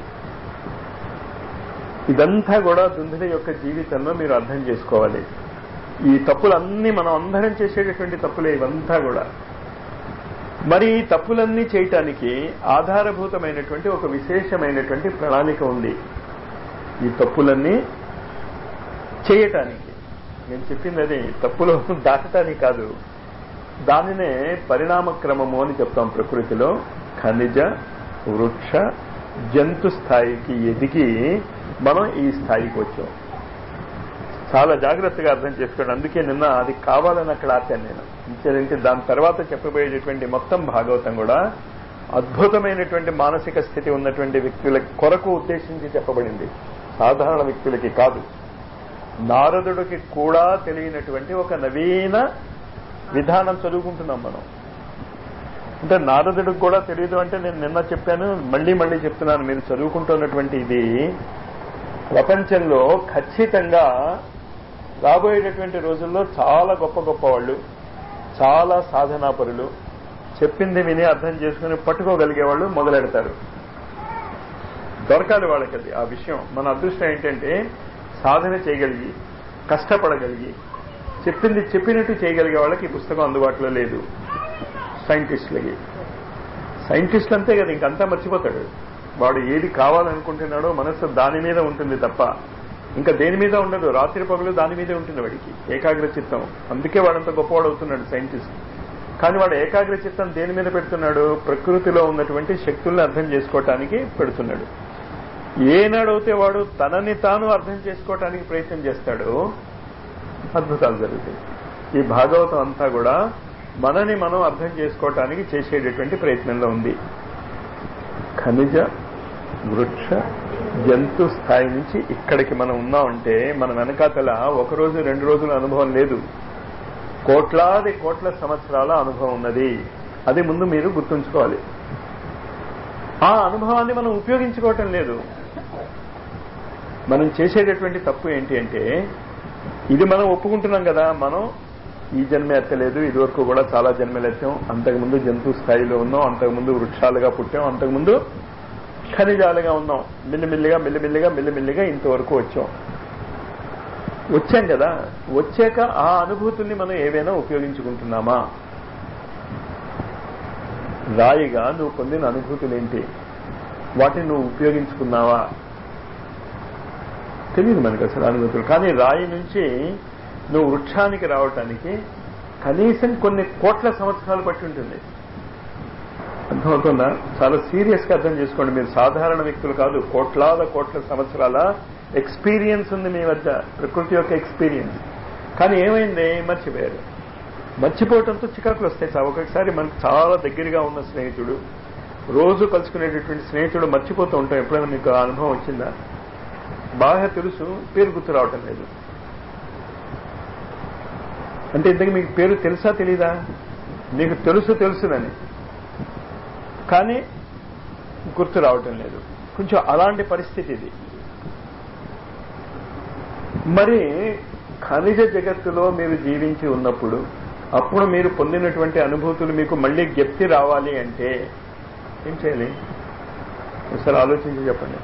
ఇదంతా కూడా దుందుల యొక్క జీవితంలో మీరు అర్థం చేసుకోవాలి. ఈ తప్పులన్నీ మనం అందరం చేసేటటువంటి తప్పులే ఇవంతా కూడా. మరి ఈ తప్పులన్నీ చేయటానికి ఆధారభూతమైనటువంటి ఒక విశేషమైనటువంటి ప్రణాళిక ఉంది. ఈ తప్పులన్నీ చేయటానికి నేను చెప్పింది అది తప్పులు దాటటానికి కాదు. దానినే పరిణామ క్రమము అని చెప్తాం. ప్రకృతిలో ఖనిజ, వృక్ష, జంతు స్థాయికి ఎదిగి మనం ఈ స్థాయికి వచ్చాం. చాలా జాగ్రత్తగా అర్థం చేసుకోండి. అందుకే నిన్న అది కావాలని అక్కడ ఆపాను నేను. ఇంకేంటే దాని తర్వాత చెప్పబోయేటటువంటి మొత్తం భాగవతం కూడా అద్భుతమైనటువంటి మానసిక స్థితి ఉన్నటువంటి వ్యక్తుల కొరకు ఉద్దేశించి చెప్పబడింది, సాధారణ వ్యక్తులకి కాదు. నారదుడికి కూడా తెలియనటువంటి ఒక నవీన విధానం చదువుకుంటున్నాం మనం. అంటే నారదుడికి కూడా తెలియదు అంటే నేను నిన్న చెప్పాను, మళ్లీ మళ్లీ చెప్తున్నాను. మీరు చదువుకుంటున్నటువంటి ఇది ప్రపంచంలో ఖచ్చితంగా రాబోయేటటువంటి రోజుల్లో చాలా గొప్ప గొప్ప వాళ్ళు, చాలా సాధనాపరులు చెప్పింది విని అర్థం చేసుకుని పట్టుకోగలిగే వాళ్ళు మొదలెడతారు. దొరకాలి వాళ్ళకి అది ఆ విషయం. మన అదృష్టం ఏంటంటే సాధన చేయగలిగి, కష్టపడగలిగి, చెప్పింది చెప్పినట్టు చేయగలిగే వాళ్ళకి ఈ పుస్తకం అందుబాటులో లేదు. సైంటిస్టులకి సైంటిస్టులు అంతే కదా, ఇంకంతా మర్చిపోతాడు. వాడు ఏది కావాలనుకుంటున్నాడో మనసు దాని మీద ఉంటుంది తప్ప ఇంకా దేని మీద ఉండదు. రాత్రి పగలు దాని మీదే ఉంటుంది వాడికి ఏకాగ్ర చిత్తం. అందుకే వాడంత గొప్పవాడు అవుతున్నాడు సైంటిస్ట్. కానీ వాడు ఏకాగ్ర చిత్తం దేని మీద పెడుతున్నాడు? ప్రకృతిలో ఉన్నటువంటి శక్తుల్ని అర్థం చేసుకోవటానికి పెడుతున్నాడు. ఏనాడైతే వాడు తనని తాను అర్థం చేసుకోవటానికి ప్రయత్నం చేస్తాడో అద్భుతాలు జరుగుతాయి. ఈ భాగవతం అంతా కూడా మనని మనం అర్థం చేసుకోవటానికి చేసేటటువంటి ప్రయత్నంలో ఉంది. ఖనిజ వృక్ష జంతు స్థాయి నుంచి ఇక్కడికి మనం ఉన్నామంటే మన వెనకాతల ఒక రోజు రెండు రోజుల అనుభవం లేదు, కోట్లాది కోట్ల సంవత్సరాల అనుభవం ఉన్నది. అది ముందు మీరు గుర్తుంచుకోవాలి. ఆ అనుభవాన్ని మనం ఉపయోగించుకోవటం లేదు. మనం చేసేటటువంటి తప్పు ఏంటి అంటే, ఇది మనం ఒప్పుకుంటున్నాం కదా, మనం ఈ జన్మ ఎత్తలేదు, ఇదివరకు కూడా చాలా జన్మలు ఎత్తాం, అంతకుముందు జంతు స్థాయిలో ఉన్నాం, అంతకుముందు వృక్షాలుగా పుట్టాం, అంతకుముందు ఖనిజాలుగా ఉన్నాం, మిల్లిమిల్లిగా మిల్లిమిల్లిగా మిల్లిమిల్లిగా ఇంతవరకు వచ్చాం. వచ్చాం కదా, వచ్చాక ఆ అనుభూతుల్ని మనం ఏవైనా ఉపయోగించుకుంటున్నామా? రాయిగా నువ్వు పొందిన అనుభూతులేంటి? వాటిని నువ్వు ఉపయోగించుకున్నావా? తెలియదు మనకు అసలు అనుభూతులు. కానీ రాయి నుంచి నువ్వు వృక్షానికి రావటానికి కనీసం కొన్ని కోట్ల సంవత్సరాలు పట్టి ఉంటుంది. అర్థమవుతుందా? చాలా సీరియస్ గా అర్థం చేసుకోండి. మీరు సాధారణ వ్యక్తులు కాదు, కోట్లాద కోట్ల సంవత్సరాల ఎక్స్పీరియన్స్ ఉంది మీ వద్ద, ప్రకృతి యొక్క ఎక్స్పీరియన్స్. కానీ ఏమైంది? మర్చిపోయారు. మర్చిపోవడంతో చికాకులు వస్తాయి. ఒక్కొక్కసారి మనకు చాలా దగ్గరగా ఉన్న స్నేహితుడు, రోజు కలుసుకునేటటువంటి స్నేహితుడు మర్చిపోతూ ఉంటాం. ఎప్పుడైనా మీకు అనుభవం వచ్చిందా? బాగా తెలుసు, పేరు గుర్తు రావటం లేదు. అంటే ఇంతకీ మీకు పేరు తెలుసా తెలీదా? మీకు తెలుసు తెలుసునని, కానీ గుర్తు రావటం లేదు. కొంచెం అలాంటి పరిస్థితి ఇది. మరి ఖనిజ జగత్తులో మీరు జీవించి ఉన్నప్పుడు, అప్పుడు మీరు పొందినటువంటి అనుభూతులు మీకు మళ్ళీ జ్ఞప్తి రావాలి అంటే ఏం చేయాలి? ఒకసారి ఆలోచించి చెప్పండి.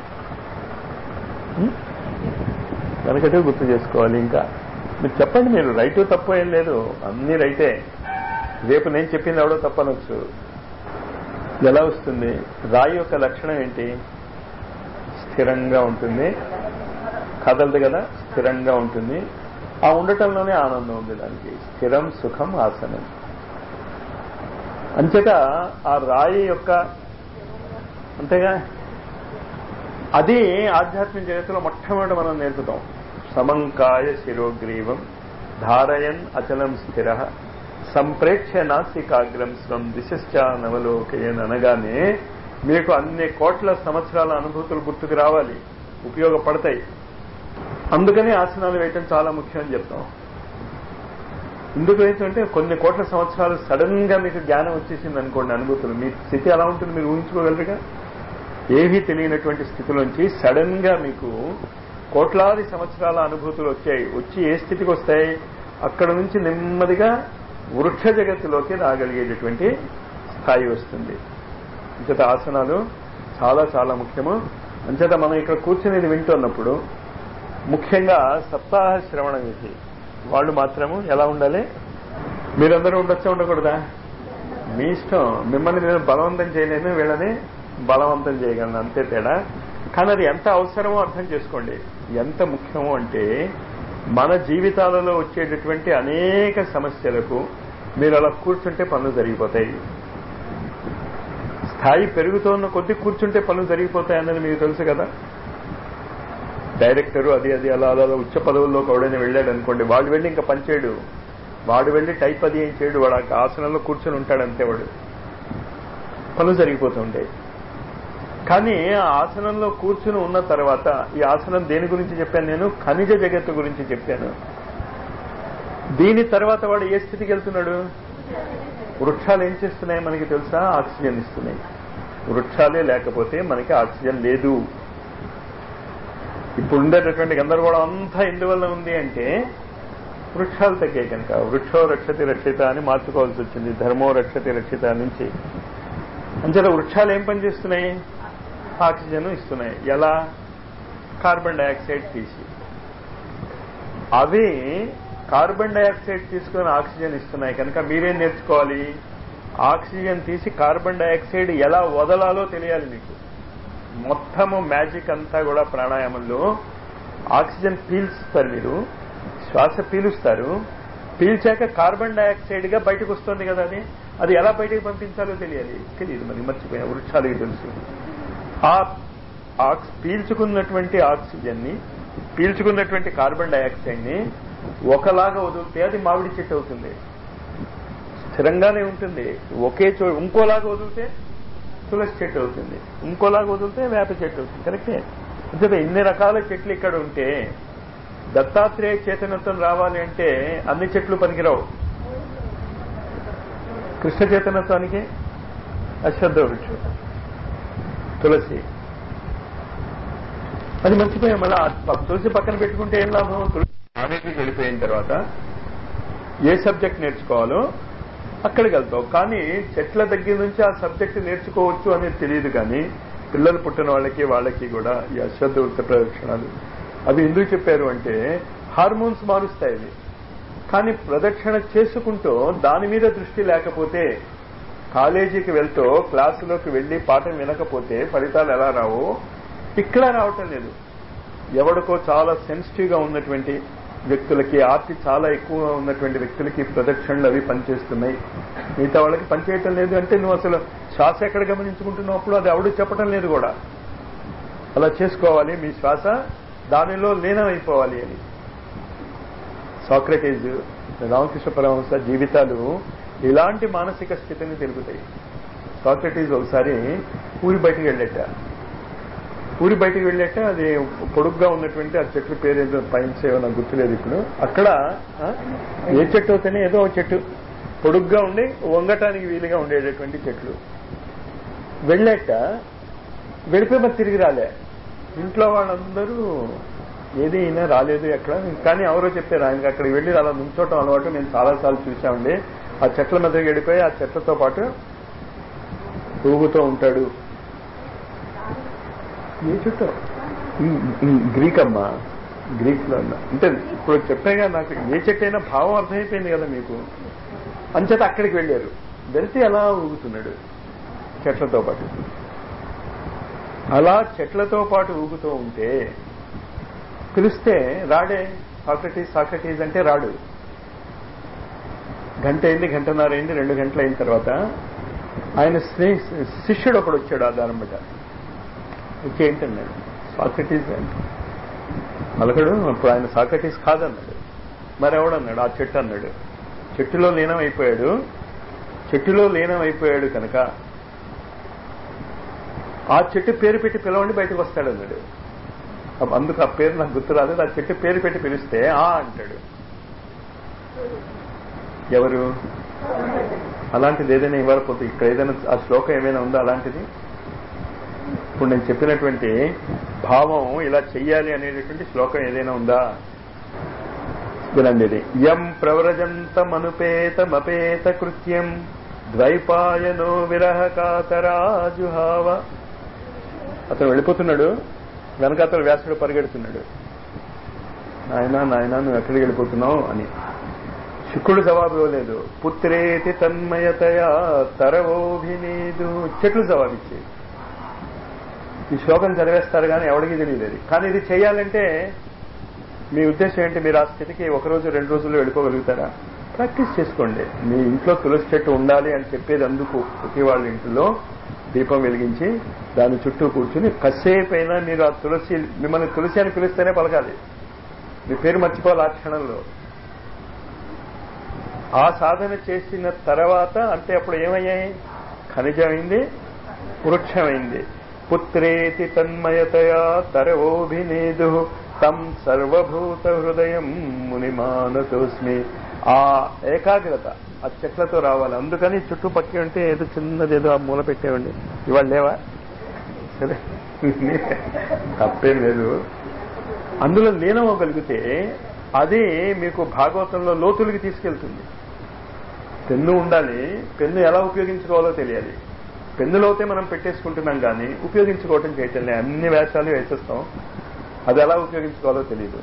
వెనకటే గుర్తు చేసుకోవాలి. ఇంకా మీరు చెప్పండి. మీరు రైటు తప్పు ఏం లేదు, అన్ని రైటే. రేపు నేను చెప్పింది ఎవడో తప్పనొచ్చు. ఎలా వస్తుంది? రాయి యొక్క లక్షణం ఏంటి? స్థిరంగా ఉంటుంది, కదలదు కదా, స్థిరంగా ఉంటుంది. ఆ ఉండటంలోనే ఆనందం ఉంది దానికి. స్థిరం సుఖం ఆసనం. అంచేత ఆ రాయి యొక్క, అంతేగా, అది ఆధ్యాత్మిక జగత్తులో మొట్టమొదటి మనం నేర్పుతాం. సమంకాయ శిరోగ్రీవం ధారయన్ అచలం స్థిర సంప్రేక్ష నాసికాగ్రం స్వం దిశశ్చ నవలోకయన్ అనగానే మీకు అన్ని కోట్ల సంవత్సరాల అనుభూతులు గుర్తుకు రావాలి, ఉపయోగపడతాయి. అందుకని ఆసనాలు వేయటం చాలా ముఖ్యం అని చెప్తాం. ఎందుకు వేస్తుంటే కొన్ని కోట్ల సంవత్సరాలు సడన్ గా మీకు జ్ఞానం వచ్చేసింది అనుకోండి, అనుభూతులు, మీ స్థితి ఎలా ఉంటుంది మీరు ఊహించుకోగలరుగా? ఏవీ తెలియనటువంటి స్థితిలోంచి సడన్ గా మీకు కోట్లాది సంవత్సరాల అనుభూతులు వచ్చాయి. వచ్చి ఏ స్థితికి వస్తాయి? అక్కడ నుంచి నెమ్మదిగా వృక్ష జగత్తులోకి రాగలిగేటటువంటి స్థాయి వస్తుంది. అంచేత ఆసనాలు చాలా చాలా ముఖ్యము. అంచేత మనం ఇక్కడ కూర్చునేది వింటున్నప్పుడు ముఖ్యంగా సప్తాహ శ్రవణ విధి వాళ్ళు మాత్రము ఎలా ఉండాలి? మీరందరూ ఉండొచ్చా ఉండకూడదా? మీ ఇష్టం. మిమ్మల్ని నేను బలవంతం చేయలేను, వీళ్ళని బలవంతం చేయగలను, అంతే తేడా. కానీ అది ఎంత అవసరమో అర్థం చేసుకోండి. ఎంత ముఖ్యమో అంటే మన జీవితాలలో వచ్చేటటువంటి అనేక సమస్యలకు మీరు అలా కూర్చుంటే పనులు జరిగిపోతాయి. స్థాయి పెరుగుతున్న కొద్దీ కూర్చుంటే పనులు జరిగిపోతాయి అన్నది మీకు తెలుసు కదా. డైరెక్టరు అది అది అలా అలా ఉచ్చ పదవుల్లోకి ఎవడైనా వెళ్ళాడు అనుకోండి, వాడు వెళ్ళి ఇంకా పనిచేయడు, వాడు వెళ్ళి టైప్ అది ఏం చేయడు, వాడు ఆ ఆసనంలో కూర్చొని ఉంటాడు అంతే, వాడు పనులు జరిగిపోతూ ఉంటాయి. కానీ ఆ ఆసనంలో కూర్చుని ఉన్న తర్వాత, ఈ ఆసనం దేని గురించి చెప్పాను నేను? ఖనిజ జగత్తు గురించి చెప్పాను. దీని తర్వాత వాడు ఏ స్థితికి వెళ్తున్నాడు? వృక్షాలు ఏం చేస్తున్నాయి మనకి తెలుసా? ఆక్సిజన్ ఇస్తున్నాయి. వృక్షాలే లేకపోతే మనకి ఆక్సిజన్ లేదు. ఇప్పుడు ఉండేటటువంటి గందరగోళం అంతా ఎందువల్ల ఉంది అంటే వృక్షాలు తగ్గాయి కనుక. వృక్షో రక్షతి రక్షిత అని మార్చుకోవాల్సి వచ్చింది, ధర్మో రక్షతి రక్షిత నుంచి. అంచేత వృక్షాలు ఏం పని చేస్తున్నాయి? ఆక్సిజన్ ఇస్తున్నాయి. ఎలా? కార్బన్ డైఆక్సైడ్ తీసి. అవి కార్బన్ డైఆక్సైడ్ తీసుకుని ఆక్సిజన్ ఇస్తున్నాయి కనుక మీరేం నేర్చుకోవాలి? ఆక్సిజన్ తీసి కార్బన్ డైఆక్సైడ్ ఎలా వదలాలో తెలియాలి మీకు. మొత్తము మ్యాజిక్ అంతా కూడా ప్రాణాయామంలో. ఆక్సిజన్ పీల్స్తారు, మీరు శ్వాస పీలుస్తారు, పీల్చాక కార్బన్ డైఆక్సైడ్ గా బయటకు వస్తుంది కదా, అది అది ఎలా బయటకు పంపించాలో తెలియాలి. తెలియదు మనకి, మర్చిపోయినా. వృక్షాలకి తెలుసు. ఆ పీల్చుకున్నటువంటి ఆక్సిజన్ ని పీల్చుకున్నటువంటి కార్బన్ డైఆక్సైడ్ ని ఒకలాగా వదిలితే అది మామిడి చెట్టు అవుతుంది, స్థిరంగానే ఉంటుంది. ఒకే చో ఇంకోలాగా వదిలితే తులసి చెట్టు అవుతుంది, ఇంకోలాగా వదిలితే వేప చెట్టు అవుతుంది. కరెక్టే. అంటే ఇన్ని రకాల చెట్లు ఇక్కడ ఉంటే దత్తాత్రేయ చైతన్యత్వం రావాలి అంటే అన్ని చెట్లు పనికిరావు. కృష్ణ చైతన్యత్వానికి అశ్వత్థ వృక్షం, తులసి, అది మర్చిపోయాం. మళ్ళీ తులసి పక్కన పెట్టుకుంటే ఏం లాభం? తులసి కాలేజీకి వెళ్ళిపోయిన తర్వాత ఏ సబ్జెక్ట్ నేర్చుకోవాలో అక్కడికి వెళ్తావు, కానీ చెట్ల దగ్గర నుంచి ఆ సబ్జెక్ట్ నేర్చుకోవచ్చు అనేది తెలియదు. కానీ పిల్లలు పుట్టిన వాళ్ళకి వాళ్ళకి కూడా ఈ అశ్వత్థ వృక్ష ప్రదక్షిణాలు అవి ఎందుకు చెప్పారు అంటే హార్మోన్స్ మారుస్తాయి అవి. కానీ ప్రదక్షిణ చేసుకుంటూ దాని మీద దృష్టి లేకపోతే, కాలేజీకి వెళ్తూ క్లాసులోకి వెళ్లి పాఠం వినకపోతే ఫలితాలు ఎలా రావో ఇక్కడ రావటం లేదు. ఎవడికో చాలా సెన్సిటివ్ గా ఉన్నటువంటి వ్యక్తులకి, ఆర్తి చాలా ఎక్కువగా ఉన్నటువంటి వ్యక్తులకి ప్రదక్షిణలు అవి పనిచేస్తున్నాయి, మిగతా వాళ్ళకి పనిచేయటం లేదు. అంటే నువ్వు అసలు శ్వాస ఎక్కడ గమనించుకుంటున్నప్పుడు అది ఎవడు చెప్పటం లేదు కూడా. అలా చేసుకోవాలి, మీ శ్వాస దానిలో లీనమైపోవాలి అని. సాక్రటీస్, రామకృష్ణ పరమహంస జీవితాలు ఇలాంటి మానసిక స్థితిని తెలుపుతాయి. సాక్రటీస్ ఒకసారి ఊరి బయటికి వెళ్ళేట ఊరి బయటికి వెళ్ళేట అది పొడుగ్గా ఉన్నటువంటి ఆ చెట్ల పేరు ఏదో పైన్స్ ఏమో నాకు గుర్తులేదు ఇప్పుడు. అక్కడ ఏ చెట్టు అవుతానే ఏదో ఒక చెట్టు పొడుగ్గా ఉండి వంగటానికి వీలుగా ఉండేటటువంటి చెట్లు. వెళ్ళేట వెళ్ళిపోయి మరి తిరిగి రాలే. ఇంట్లో వాళ్ళందరూ ఏది అయినా రాలేదు ఎక్కడ, కానీ ఎవరో చెప్పారు ఆయనకి అక్కడికి వెళ్ళి అలా నుంచోటం అలవాటు, నేను చాలాసార్లు చూశామండి. ఆ చెట్ల మధ్యకి వెళ్ళిపోయి ఆ చెట్లతో పాటు ఊగుతూ ఉంటాడు. ఏ చెట్టు? గ్రీక్ అమ్మా, గ్రీక్ లో ఉన్నా. అంటే ఇప్పుడు చెప్పాగా నాకు ఏ చెట్టు అయినా భావం అర్థమైపోయింది కదా మీకు. అంచేత అక్కడికి వెళ్ళారు. వెళ్తే ఎలా ఊగుతున్నాడు చెట్లతో పాటు. అలా చెట్లతో పాటు ఊగుతూ ఉంటే పిలిస్తే రాడే. సాక్రటీస్ సాక్రటీస్ అంటే రాడు. గంట అయింది, గంటన్నర అయింది, రెండు గంటలు అయిన తర్వాత ఆయన శిష్యుడు ఒకడు వచ్చాడు ఆ దారం బట్ట. వచ్చి ఏంటన్నాడు, సాక్రటీస్ అంటే పలకడు. అప్పుడు ఆయన సాక్రటీస్ కాదన్నాడు. మరెవడన్నాడు, ఆ చెట్టు అన్నాడు. చెట్టులో లీనం అయిపోయాడు. చెట్టులో లీనం అయిపోయాడు కనుక ఆ చెట్టు పేరు పెట్టి పిలవండి బయటకు వస్తాడన్నాడు. అందుకు ఆ పేరు నాకు గుర్తు రాలేదు. ఆ చెట్టు పేరు పెట్టి పిలిస్తే ఆ అంటాడు. ఎవరు? అలాంటిది ఏదైనా ఇవాళ పోతే ఇక్కడ ఏదైనా ఆ శ్లోకం ఏమైనా ఉందా అలాంటిది? ఇప్పుడు నేను చెప్పినటువంటి భావం ఇలా చెయ్యాలి అనేటటువంటి శ్లోకం ఏదైనా ఉందా? వినండి. యం ప్రవ్రజంతమనుపేతమపేత కృత్యం ద్వైపాయనో విరహ కాతరాజుహావ. అతను వెళ్ళిపోతున్నాడు, వెనక అతను వ్యాసుడు పరిగెడుతున్నాడు. నాయనా నాయనా నువ్వు ఎక్కడికి వెళ్ళిపోతున్నావు అని. శుక్రుడు జవాబు ఇవ్వలేదు. పుత్రేతి తన్మయతయా తరవోభినీదు. చెట్లు జవాబిచ్చి ఈ శ్లోకం చదివేస్తారు కానీ ఎవరికి తెలియలేదు. కానీ ఇది చేయాలంటే మీ ఉద్దేశం ఏంటి? మీరు ఆ స్థితికి ఒకరోజు రెండు రోజుల్లో వెళ్ళిపోగలుగుతారా? ప్రాక్టీస్ చేసుకోండి. మీ ఇంట్లో తులసి చెట్టు ఉండాలి అని చెప్పేది అందుకు. ప్రతి వాళ్ళ ఇంట్లో దీపం వెలిగించి దాని చుట్టూ కూర్చుని కసేపైనా మీరు ఆ తులసి, మిమ్మల్ని తులసి అని పిలిస్తేనే పలకాలి. మీ పేరు మర్చిపోవాలి ఆ క్షణంలో. ఆ సాధన చేసిన తర్వాత అంటే అప్పుడు ఏమయ్యాయి? ఖనిజమైంది, వృక్షమైంది. పుత్రేతి తన్మయతయా తరవోభినేదు తం సర్వభూత హృదయం మునిమానతోస్మి. ఆ ఏకాగ్రత ఆ చెట్లతో రావాలి. అందుకని చుట్టుపక్కల ఉంటే ఏదో చిన్నది ఏదో ఆ మూల పెట్టేవండి. ఇవాళ లేవా? సరే తప్పేం లేదు. అందులో లీనమవ్వగలిగితే అది మీకు భాగవతంలో లోతులకి తీసుకెళ్తుంది. పెన్ను ఉండాలి, పెన్ను ఎలా ఉపయోగించుకోవాలో తెలియాలి. పెన్నులోతే మనం పెట్టేసుకుంటున్నాం కానీ ఉపయోగించుకోవటం చేయటం లేదు. అన్ని వేషాలు వేసేస్తాం, అది ఎలా ఉపయోగించుకోవాలో తెలియదు.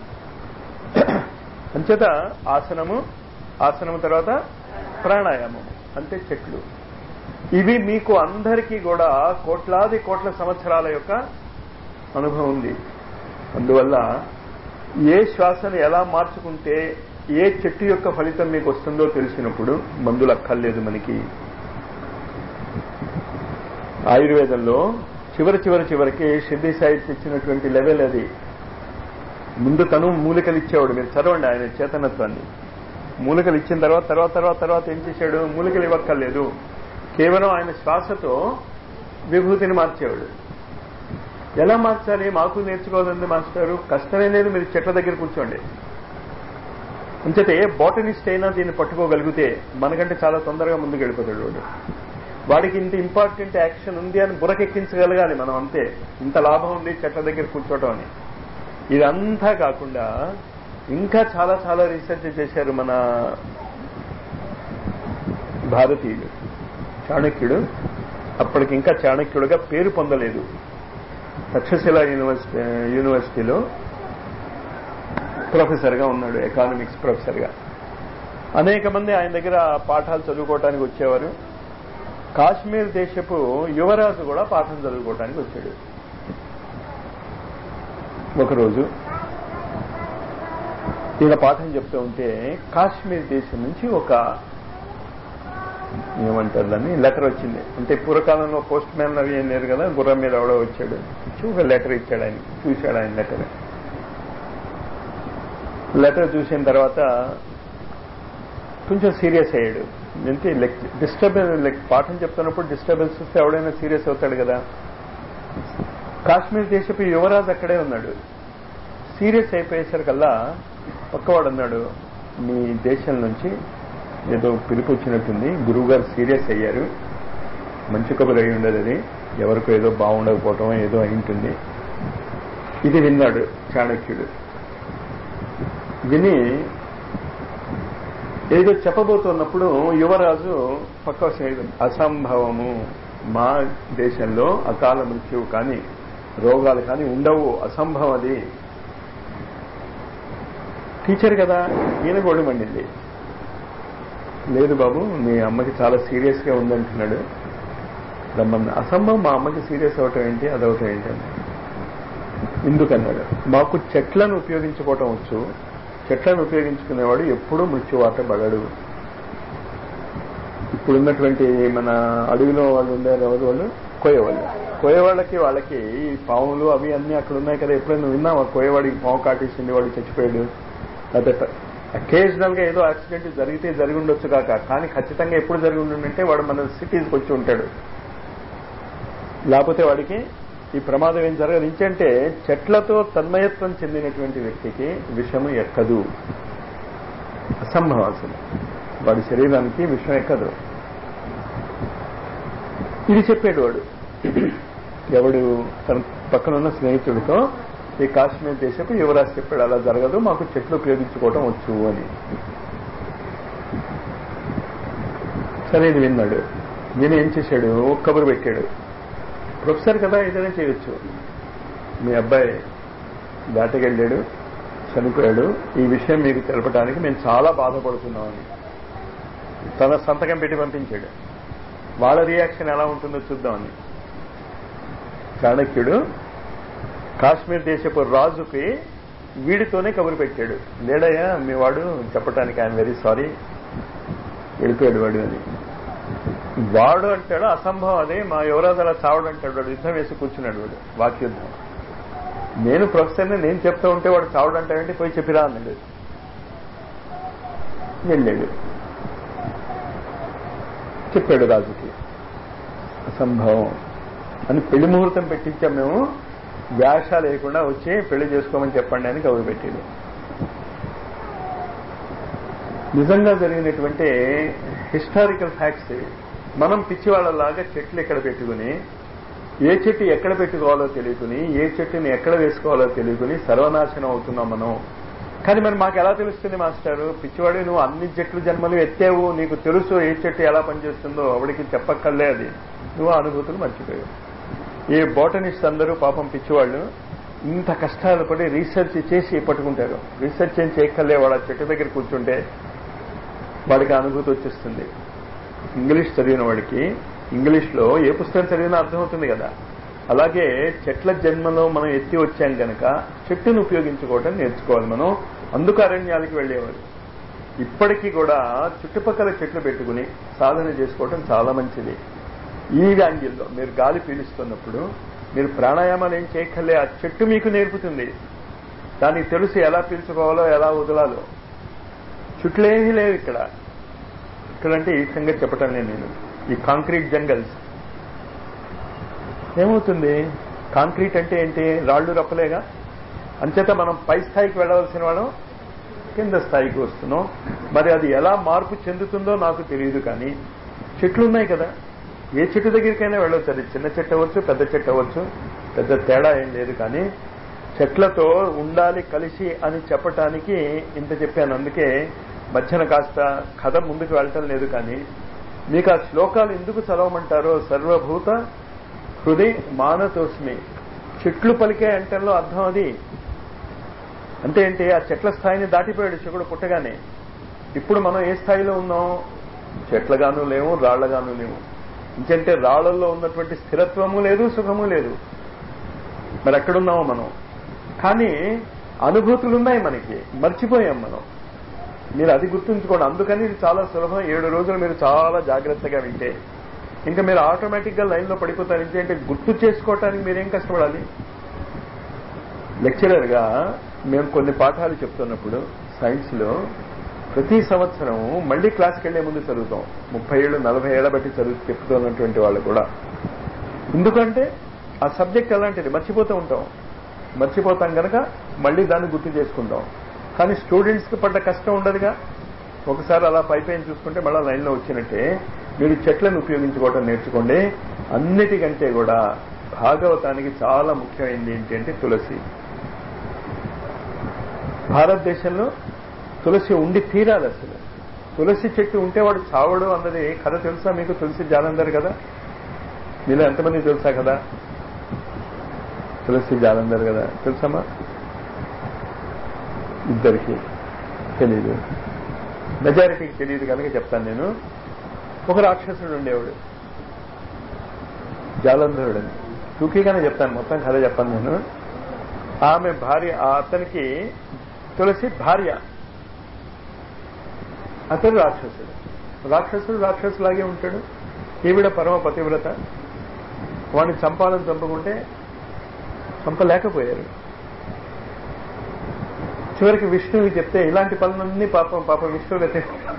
అంచేత ఆసనము, ఆసనము తర్వాత ప్రాణాయామము అంటే చెట్లు. ఇవి మీకు అందరికీ కూడా కోట్లాది కోట్ల సంవత్సరాల యొక్క అనుభవం ఉంది. అందువల్ల ఏ శ్వాసను ఎలా మార్చుకుంటే ఏ చెట్టు యొక్క ఫలితం మీకు వస్తుందో తెలిసినప్పుడు మందులు అక్కర్లేదు మనకి. ఆయుర్వేదంలో చివరి చివరి చివరికి సిద్ధి సైడ్స్ ఇచ్చినటువంటి లెవెల్ అది. ముందు తను మూలికలు ఇచ్చేవాడు. మీరు చదవండి ఆయన చేతనత్వాన్ని. మూలికలు ఇచ్చిన తర్వాత తర్వాత తర్వాత తర్వాత ఏం చేశాడు? మూలికలు ఇవ్వక్కర్లేదు, కేవలం ఆయన శ్వాసతో విభూతిని మార్చేవాడు. ఎలా మార్చాలి? మాకు నేర్చుకోవాలండి మాస్టారు. కష్టమే లేదు, మీరు చెట్ల దగ్గర కూర్చోండి. అంచేతే బాటనిస్ట్ అయినా దీన్ని పట్టుకోగలిగితే మనకంటే చాలా తొందరగా ముందుకు వెళ్ళిపోతాడు వాడు. వాడికి ఇంత ఇంపార్టెంట్ యాక్షన్ ఉంది అని బురకెక్కించగలగాలి మనం. అంతే, ఇంత లాభం ఉంది చెట్ల దగ్గర కూర్చోవటం అని. ఇదంతా కాకుండా ఇంకా చాలా చాలా రీసెర్చ్ చేశారు మన భారతీయులు. చాణక్యుడు అప్పటికి ఇంకా చాణక్యుడుగా పేరు పొందలేదు. తక్షశిల యూనివర్సిటీ యూనివర్సిటీలో ప్రొఫెసర్గా ఉన్నాడు, ఎకానమిక్స్ ప్రొఫెసర్గా. అనేక మంది ఆయన దగ్గర పాఠాలు చదువుకోవటానికి వచ్చేవారు. కాశ్మీర్ దేశపు యువరాజు కూడా పాఠం చదువుకోవటానికి వచ్చాడు. ఒకరోజు ఈయన పాఠం చెప్తూ ఉంటే కాశ్మీర్ దేశం నుంచి ఒక ఏమంటారు దాన్ని లెటర్ వచ్చింది. అంటే పూర్వకాలంలో పోస్ట్ మ్యాన్ అవి ఏం లేరు కదా, గుర్రం మీద ఎవడో వచ్చాడు, ఒక లెటర్ ఇచ్చాడు. ఆయన చూశాడు ఆయన లెటర్. లెటర్ చూసిన తర్వాత కొంచెం సీరియస్ అయ్యాడు. అంటే డిస్టర్బెన్స్, పాఠం చెప్తున్నప్పుడు డిస్టర్బెన్స్ వస్తే ఎవడైనా సీరియస్ అవుతాడు కదా. కాశ్మీర్ దేశపు యువరాజు అక్కడే ఉన్నాడు. సీరియస్ అయిపోయేసరికల్లా పక్కవాడు అన్నాడు, మీ దేశం నుంచి ఏదో పిలుపు వచ్చినట్టుంది, గురువు గారు సీరియస్ అయ్యారు, మంచి కబురు అయి ఉండదు, అది ఎవరికో ఏదో బాగుండకపోవటం ఏదో అయింటుంది. ఇది విన్నాడు చాణక్యుడు. విని ఏదో చెప్పబోతున్నప్పుడు యువరాజు పక్క అసంభవము, మా దేశంలో అకాల మృత్యువు కానీ రోగాలు కానీ ఉండవు, అసంభవం అది. టీచర్ కదా, ఈయన గోడు మండింది. లేదు బాబు, మీ అమ్మకి చాలా సీరియస్గా ఉందంటున్నాడు, రమ్మన్న. అసంభవం, మా అమ్మకి సీరియస్ అవటం ఏంటి, అదవటం ఏంటి అని. ఎందుకన్నాడు, మాకు చెట్లను ఉపయోగించుకోవటం వచ్చు, చెట్లను ఉపయోగించుకునేవాడు ఎప్పుడూ మృత్యువాత పడడు. ఇప్పుడున్నటువంటి మన అడవిలో వాళ్ళు ఉండారు, ఎవరు వాళ్ళు, కోయవాళ్ళు. కోయవాళ్ళకి వాళ్ళకి పాములు అవి అన్నీ అక్కడ ఉన్నాయి కదా. ఎప్పుడైనా విన్నావా కోయవాడికి పాము కాటేసింది, వాడు చచ్చిపోయాడు? లేకపోతే అకేషనల్ గా ఏదో యాక్సిడెంట్ జరిగితే జరిగి ఉండొచ్చు కాక, కానీ ఖచ్చితంగా ఎప్పుడు జరిగి ఉండుంటే వాడు మన సిటీస్కి వచ్చి ఉంటాడు. లేకపోతే వాడికి ఈ ప్రమాదం ఏం జరగదు. ఇంకంటే చెట్లతో తన్మయత్వం చెందినటువంటి వ్యక్తికి విషము ఎక్కదు, అసంభవం. అసలు వాడి శరీరానికి విషం ఎక్కదు. ఇది చెప్పాడు వాడు. ఎవడు తన పక్కనున్న స్నేహితుడితో ఈ కాశ్మీర్ దేశపు యువరాజు చెప్పాడు, అలా జరగదు, మాకు చెట్లు ఉపయోగించుకోవటం వచ్చు అని. సరే ఇది విన్నాడు. నేను ఏం చేశాడు, ఒక కబురు పెట్టాడు. ప్రొఫెసర్ కదా, ఏదైనా చేయొచ్చు, మీ అబ్బాయి దాటకెళ్ళాడు, చనిపోయాడు, ఈ విషయం మీకు తెలపడానికి మేము చాలా బాధపడుతున్నామని తన సంతకం పెట్టి పంపించాడు. వాళ్ళ రియాక్షన్ ఎలా ఉంటుందో చూద్దామని. చాణక్యుడు కాశ్మీర్ దేశపు రాజుకి వీడితోనే కబురు పెట్టాడు. లేడయ్యా మీ వాడు చెప్పడానికి, ఐఎమ్ వెరీ సారీ, వెళ్ళిపోయాడు వాడు అని. వాడు అంటాడు అసంభవం, అదే మా యువరాజు అలా చావడు అంటాడు. వాడు యుద్ధం వేసి కూర్చున్నాడు, వాడు వాక్యుద్ధం. నేను ప్రొఫెసర్ని, నేను చెప్తూ ఉంటే వాడు చావడు అంటాడంటే పోయి చెప్పిరా అన్నాడు. వెళ్ళాడు, చెప్పాడు రాజుకి అసంభవం అని. పెళ్లి ముహూర్తం పెట్టించాం మేము, వేషాలు లేకుండా వచ్చి పెళ్లి చేసుకోమని చెప్పండి అని కబురు పెట్టాడు. నిజంగా జరిగినటువంటి హిస్టారికల్ ఫ్యాక్ట్స్ ఇవి. మనం పిచ్చివాళ్ళలాగా చెట్లు ఎక్కడ పెట్టుకుని, ఏ చెట్టు ఎక్కడ పెట్టుకోవాలో తెలియకుని, ఏ చెట్టుని ఎక్కడ వేసుకోవాలో తెలియకుని సర్వనాశనం అవుతున్నాం మనం. కానీ మరి మాకు ఎలా తెలుస్తుంది మాస్టారు? పిచ్చివాడు, నువ్వు అన్ని చెట్లు జన్మలు ఎత్తావు, నీకు తెలుసు ఏ చెట్టు ఎలా పనిచేస్తుందో, ఆవిడికి చెప్పక్కర్లే, అది నువ్వు అనుభూతులు మర్చిపోయావు. ఏ బోటనిస్ట్ అందరూ పాపం పిచ్చివాళ్ళు ఇంత కష్టాలు పడి రీసెర్చ్ చేసి పట్టుకుంటారు. రీసెర్చ్ ఏం చేయక్కర్లే, వాడు ఆ చెట్టు దగ్గర కూర్చుంటే వాడికి అనుభూతి వచ్చేస్తుంది. ఇంగ్లీష్ చదివిన వాడికి ఇంగ్లీష్లో ఏ పుస్తకం చదివినా అర్థమవుతుంది కదా. అలాగే చెట్ల జన్మలో మనం ఎత్తి వచ్చాం కనుక చెట్టును ఉపయోగించుకోవటం నేర్చుకోవాలి మనం. అందుకు అరణ్యాలకు వెళ్ళేవారు. ఇప్పటికీ కూడా చుట్టుపక్కల చెట్లు పెట్టుకుని సాధన చేసుకోవటం చాలా మంచిది. ఈ యాంగిల్లో మీరు గాలి పీలుస్తున్నప్పుడు మీరు ప్రాణాయామాలు ఏం చేయక్కర్లే, ఆ చెట్టు మీకు నేర్పుతుంది. దానికి తెలుసు ఎలా పీల్చుకోవాలో ఎలా వదలాలో. చుట్లేమీ లేవు ఇక్కడ. ఇక్కడంటే ఈ సంగతి చెప్పటం లేదు నేను. ఈ కాంక్రీట్ జంగల్స్ ఏమవుతుంది? కాంక్రీట్ అంటే ఏంటి? రాళ్లు రప్పలేగా. అంచేత మనం పై స్థాయికి వెళ్ళవలసిన వాళ్ళం కింద స్థాయికి వస్తున్నాం. మరి అది ఎలా మార్పు చెందుతుందో నాకు తెలియదు, కానీ చెట్లు ఉన్నాయి కదా, ఏ చెట్టు దగ్గరికైనా వెళ్ళవచ్చు. అది చిన్న చెట్టు అవ్వచ్చు, పెద్ద చెట్టు అవ్వచ్చు, పెద్ద తేడా ఏం లేదు. కానీ చెట్లతో ఉండాలి కలిసి అని చెప్పటానికి ఇంత చెప్పాను. అందుకే మధ్యన కాస్త కథ ముందుకు వెళ్ళటం లేదు. కానీ మీకు ఆ శ్లోకాలు ఎందుకు చదవమంటారో, సర్వభూత హృదయ మానతోస్మి, చెట్లు పలికే అంటంలో అర్థం అది. అంటే ఏంటి? ఆ చెట్ల స్థాయిని దాటిపోయాడు శివుడు పుట్టగానే. ఇప్పుడు మనం ఏ స్థాయిలో ఉన్నాం? చెట్లగాను లేవు, రాళ్లగాను లేవు. ఇంకంటే రాళ్లలో ఉన్నటువంటి స్థిరత్వము లేదు, సుఖము లేదు. మరి ఎక్కడున్నామో మనం. కానీ అనుభూతులు ఉన్నాయి మనకి, మర్చిపోయాం మనం. మీరు అది గుర్తుంచుకోండి. అందుకని ఇది చాలా సులభం. ఏడు రోజులు మీరు చాలా జాగ్రత్తగా వింటే ఇంకా మీరు ఆటోమేటిక్ గా లైన్ లో పడిపోతారు. ఏంటంటే గుర్తు చేసుకోవటానికి మీరేం కష్టపడాలి. లెక్చరర్ గా మేము కొన్ని పాఠాలు చెప్తున్నప్పుడు సైన్స్ లో ప్రతి సంవత్సరం మళ్లీ క్లాస్కి వెళ్లే ముందు చదువుతాం. ముప్పై ఏళ్ళు నలభై ఏళ్ల బట్టి చదువు చెప్తున్నటువంటి వాళ్ళు కూడా. ఎందుకంటే ఆ సబ్జెక్ట్ అలాంటిది, మర్చిపోతూ ఉంటాం. మర్చిపోతాం కనుక మళ్లీ దాన్ని గుర్తు చేసుకుంటాం. కానీ స్టూడెంట్స్ కి పడ్డ కష్టం ఉండదుగా. ఒకసారి అలా పైపైన చూసుకుంటే మళ్ళీ లైన్లో వచ్చినట్టే. మీరు చెట్లను ఉపయోగించుకోవటం నేర్చుకోండి. అన్నిటికంటే కూడా భాగవతానికి చాలా ముఖ్యమైనది ఏంటి అంటే తులసి. భారతదేశంలో తులసి ఉండి తీరాలి. అసలు తులసి చెట్టు ఉంటే వాడు చావడు అన్నది కథ తెలుసా మీకు? తులసి జాలంధర్ కదా. మీలో ఎంతమంది తెలుసా కదా? తులసి జాలంధర్ కదా తెలుసమ్మా? ఇద్దరికి తెలీదు, మెజారిటీకి తెలియదు కనుక చెప్తాను నేను. ఒక రాక్షసుడు ఉండేవాడు, జాలంధరుడు అని. టూకీగానే చెప్తాను, మొత్తం కథ చెప్పాను నేను. ఆమె భార్య, అతనికి తులసి భార్య, అతడు రాక్షసుడు. రాక్షసుడు రాక్షసులాగే ఉంటాడు. ఈవిడ పరమ పతివ్రత. వాడిని చంపాలని చంపుకుంటే చంపలేకపోయారు. చివరికి విష్ణువుకి చెప్తే ఇలాంటి పనులన్నీ పాపం పాపం విష్ణువుకి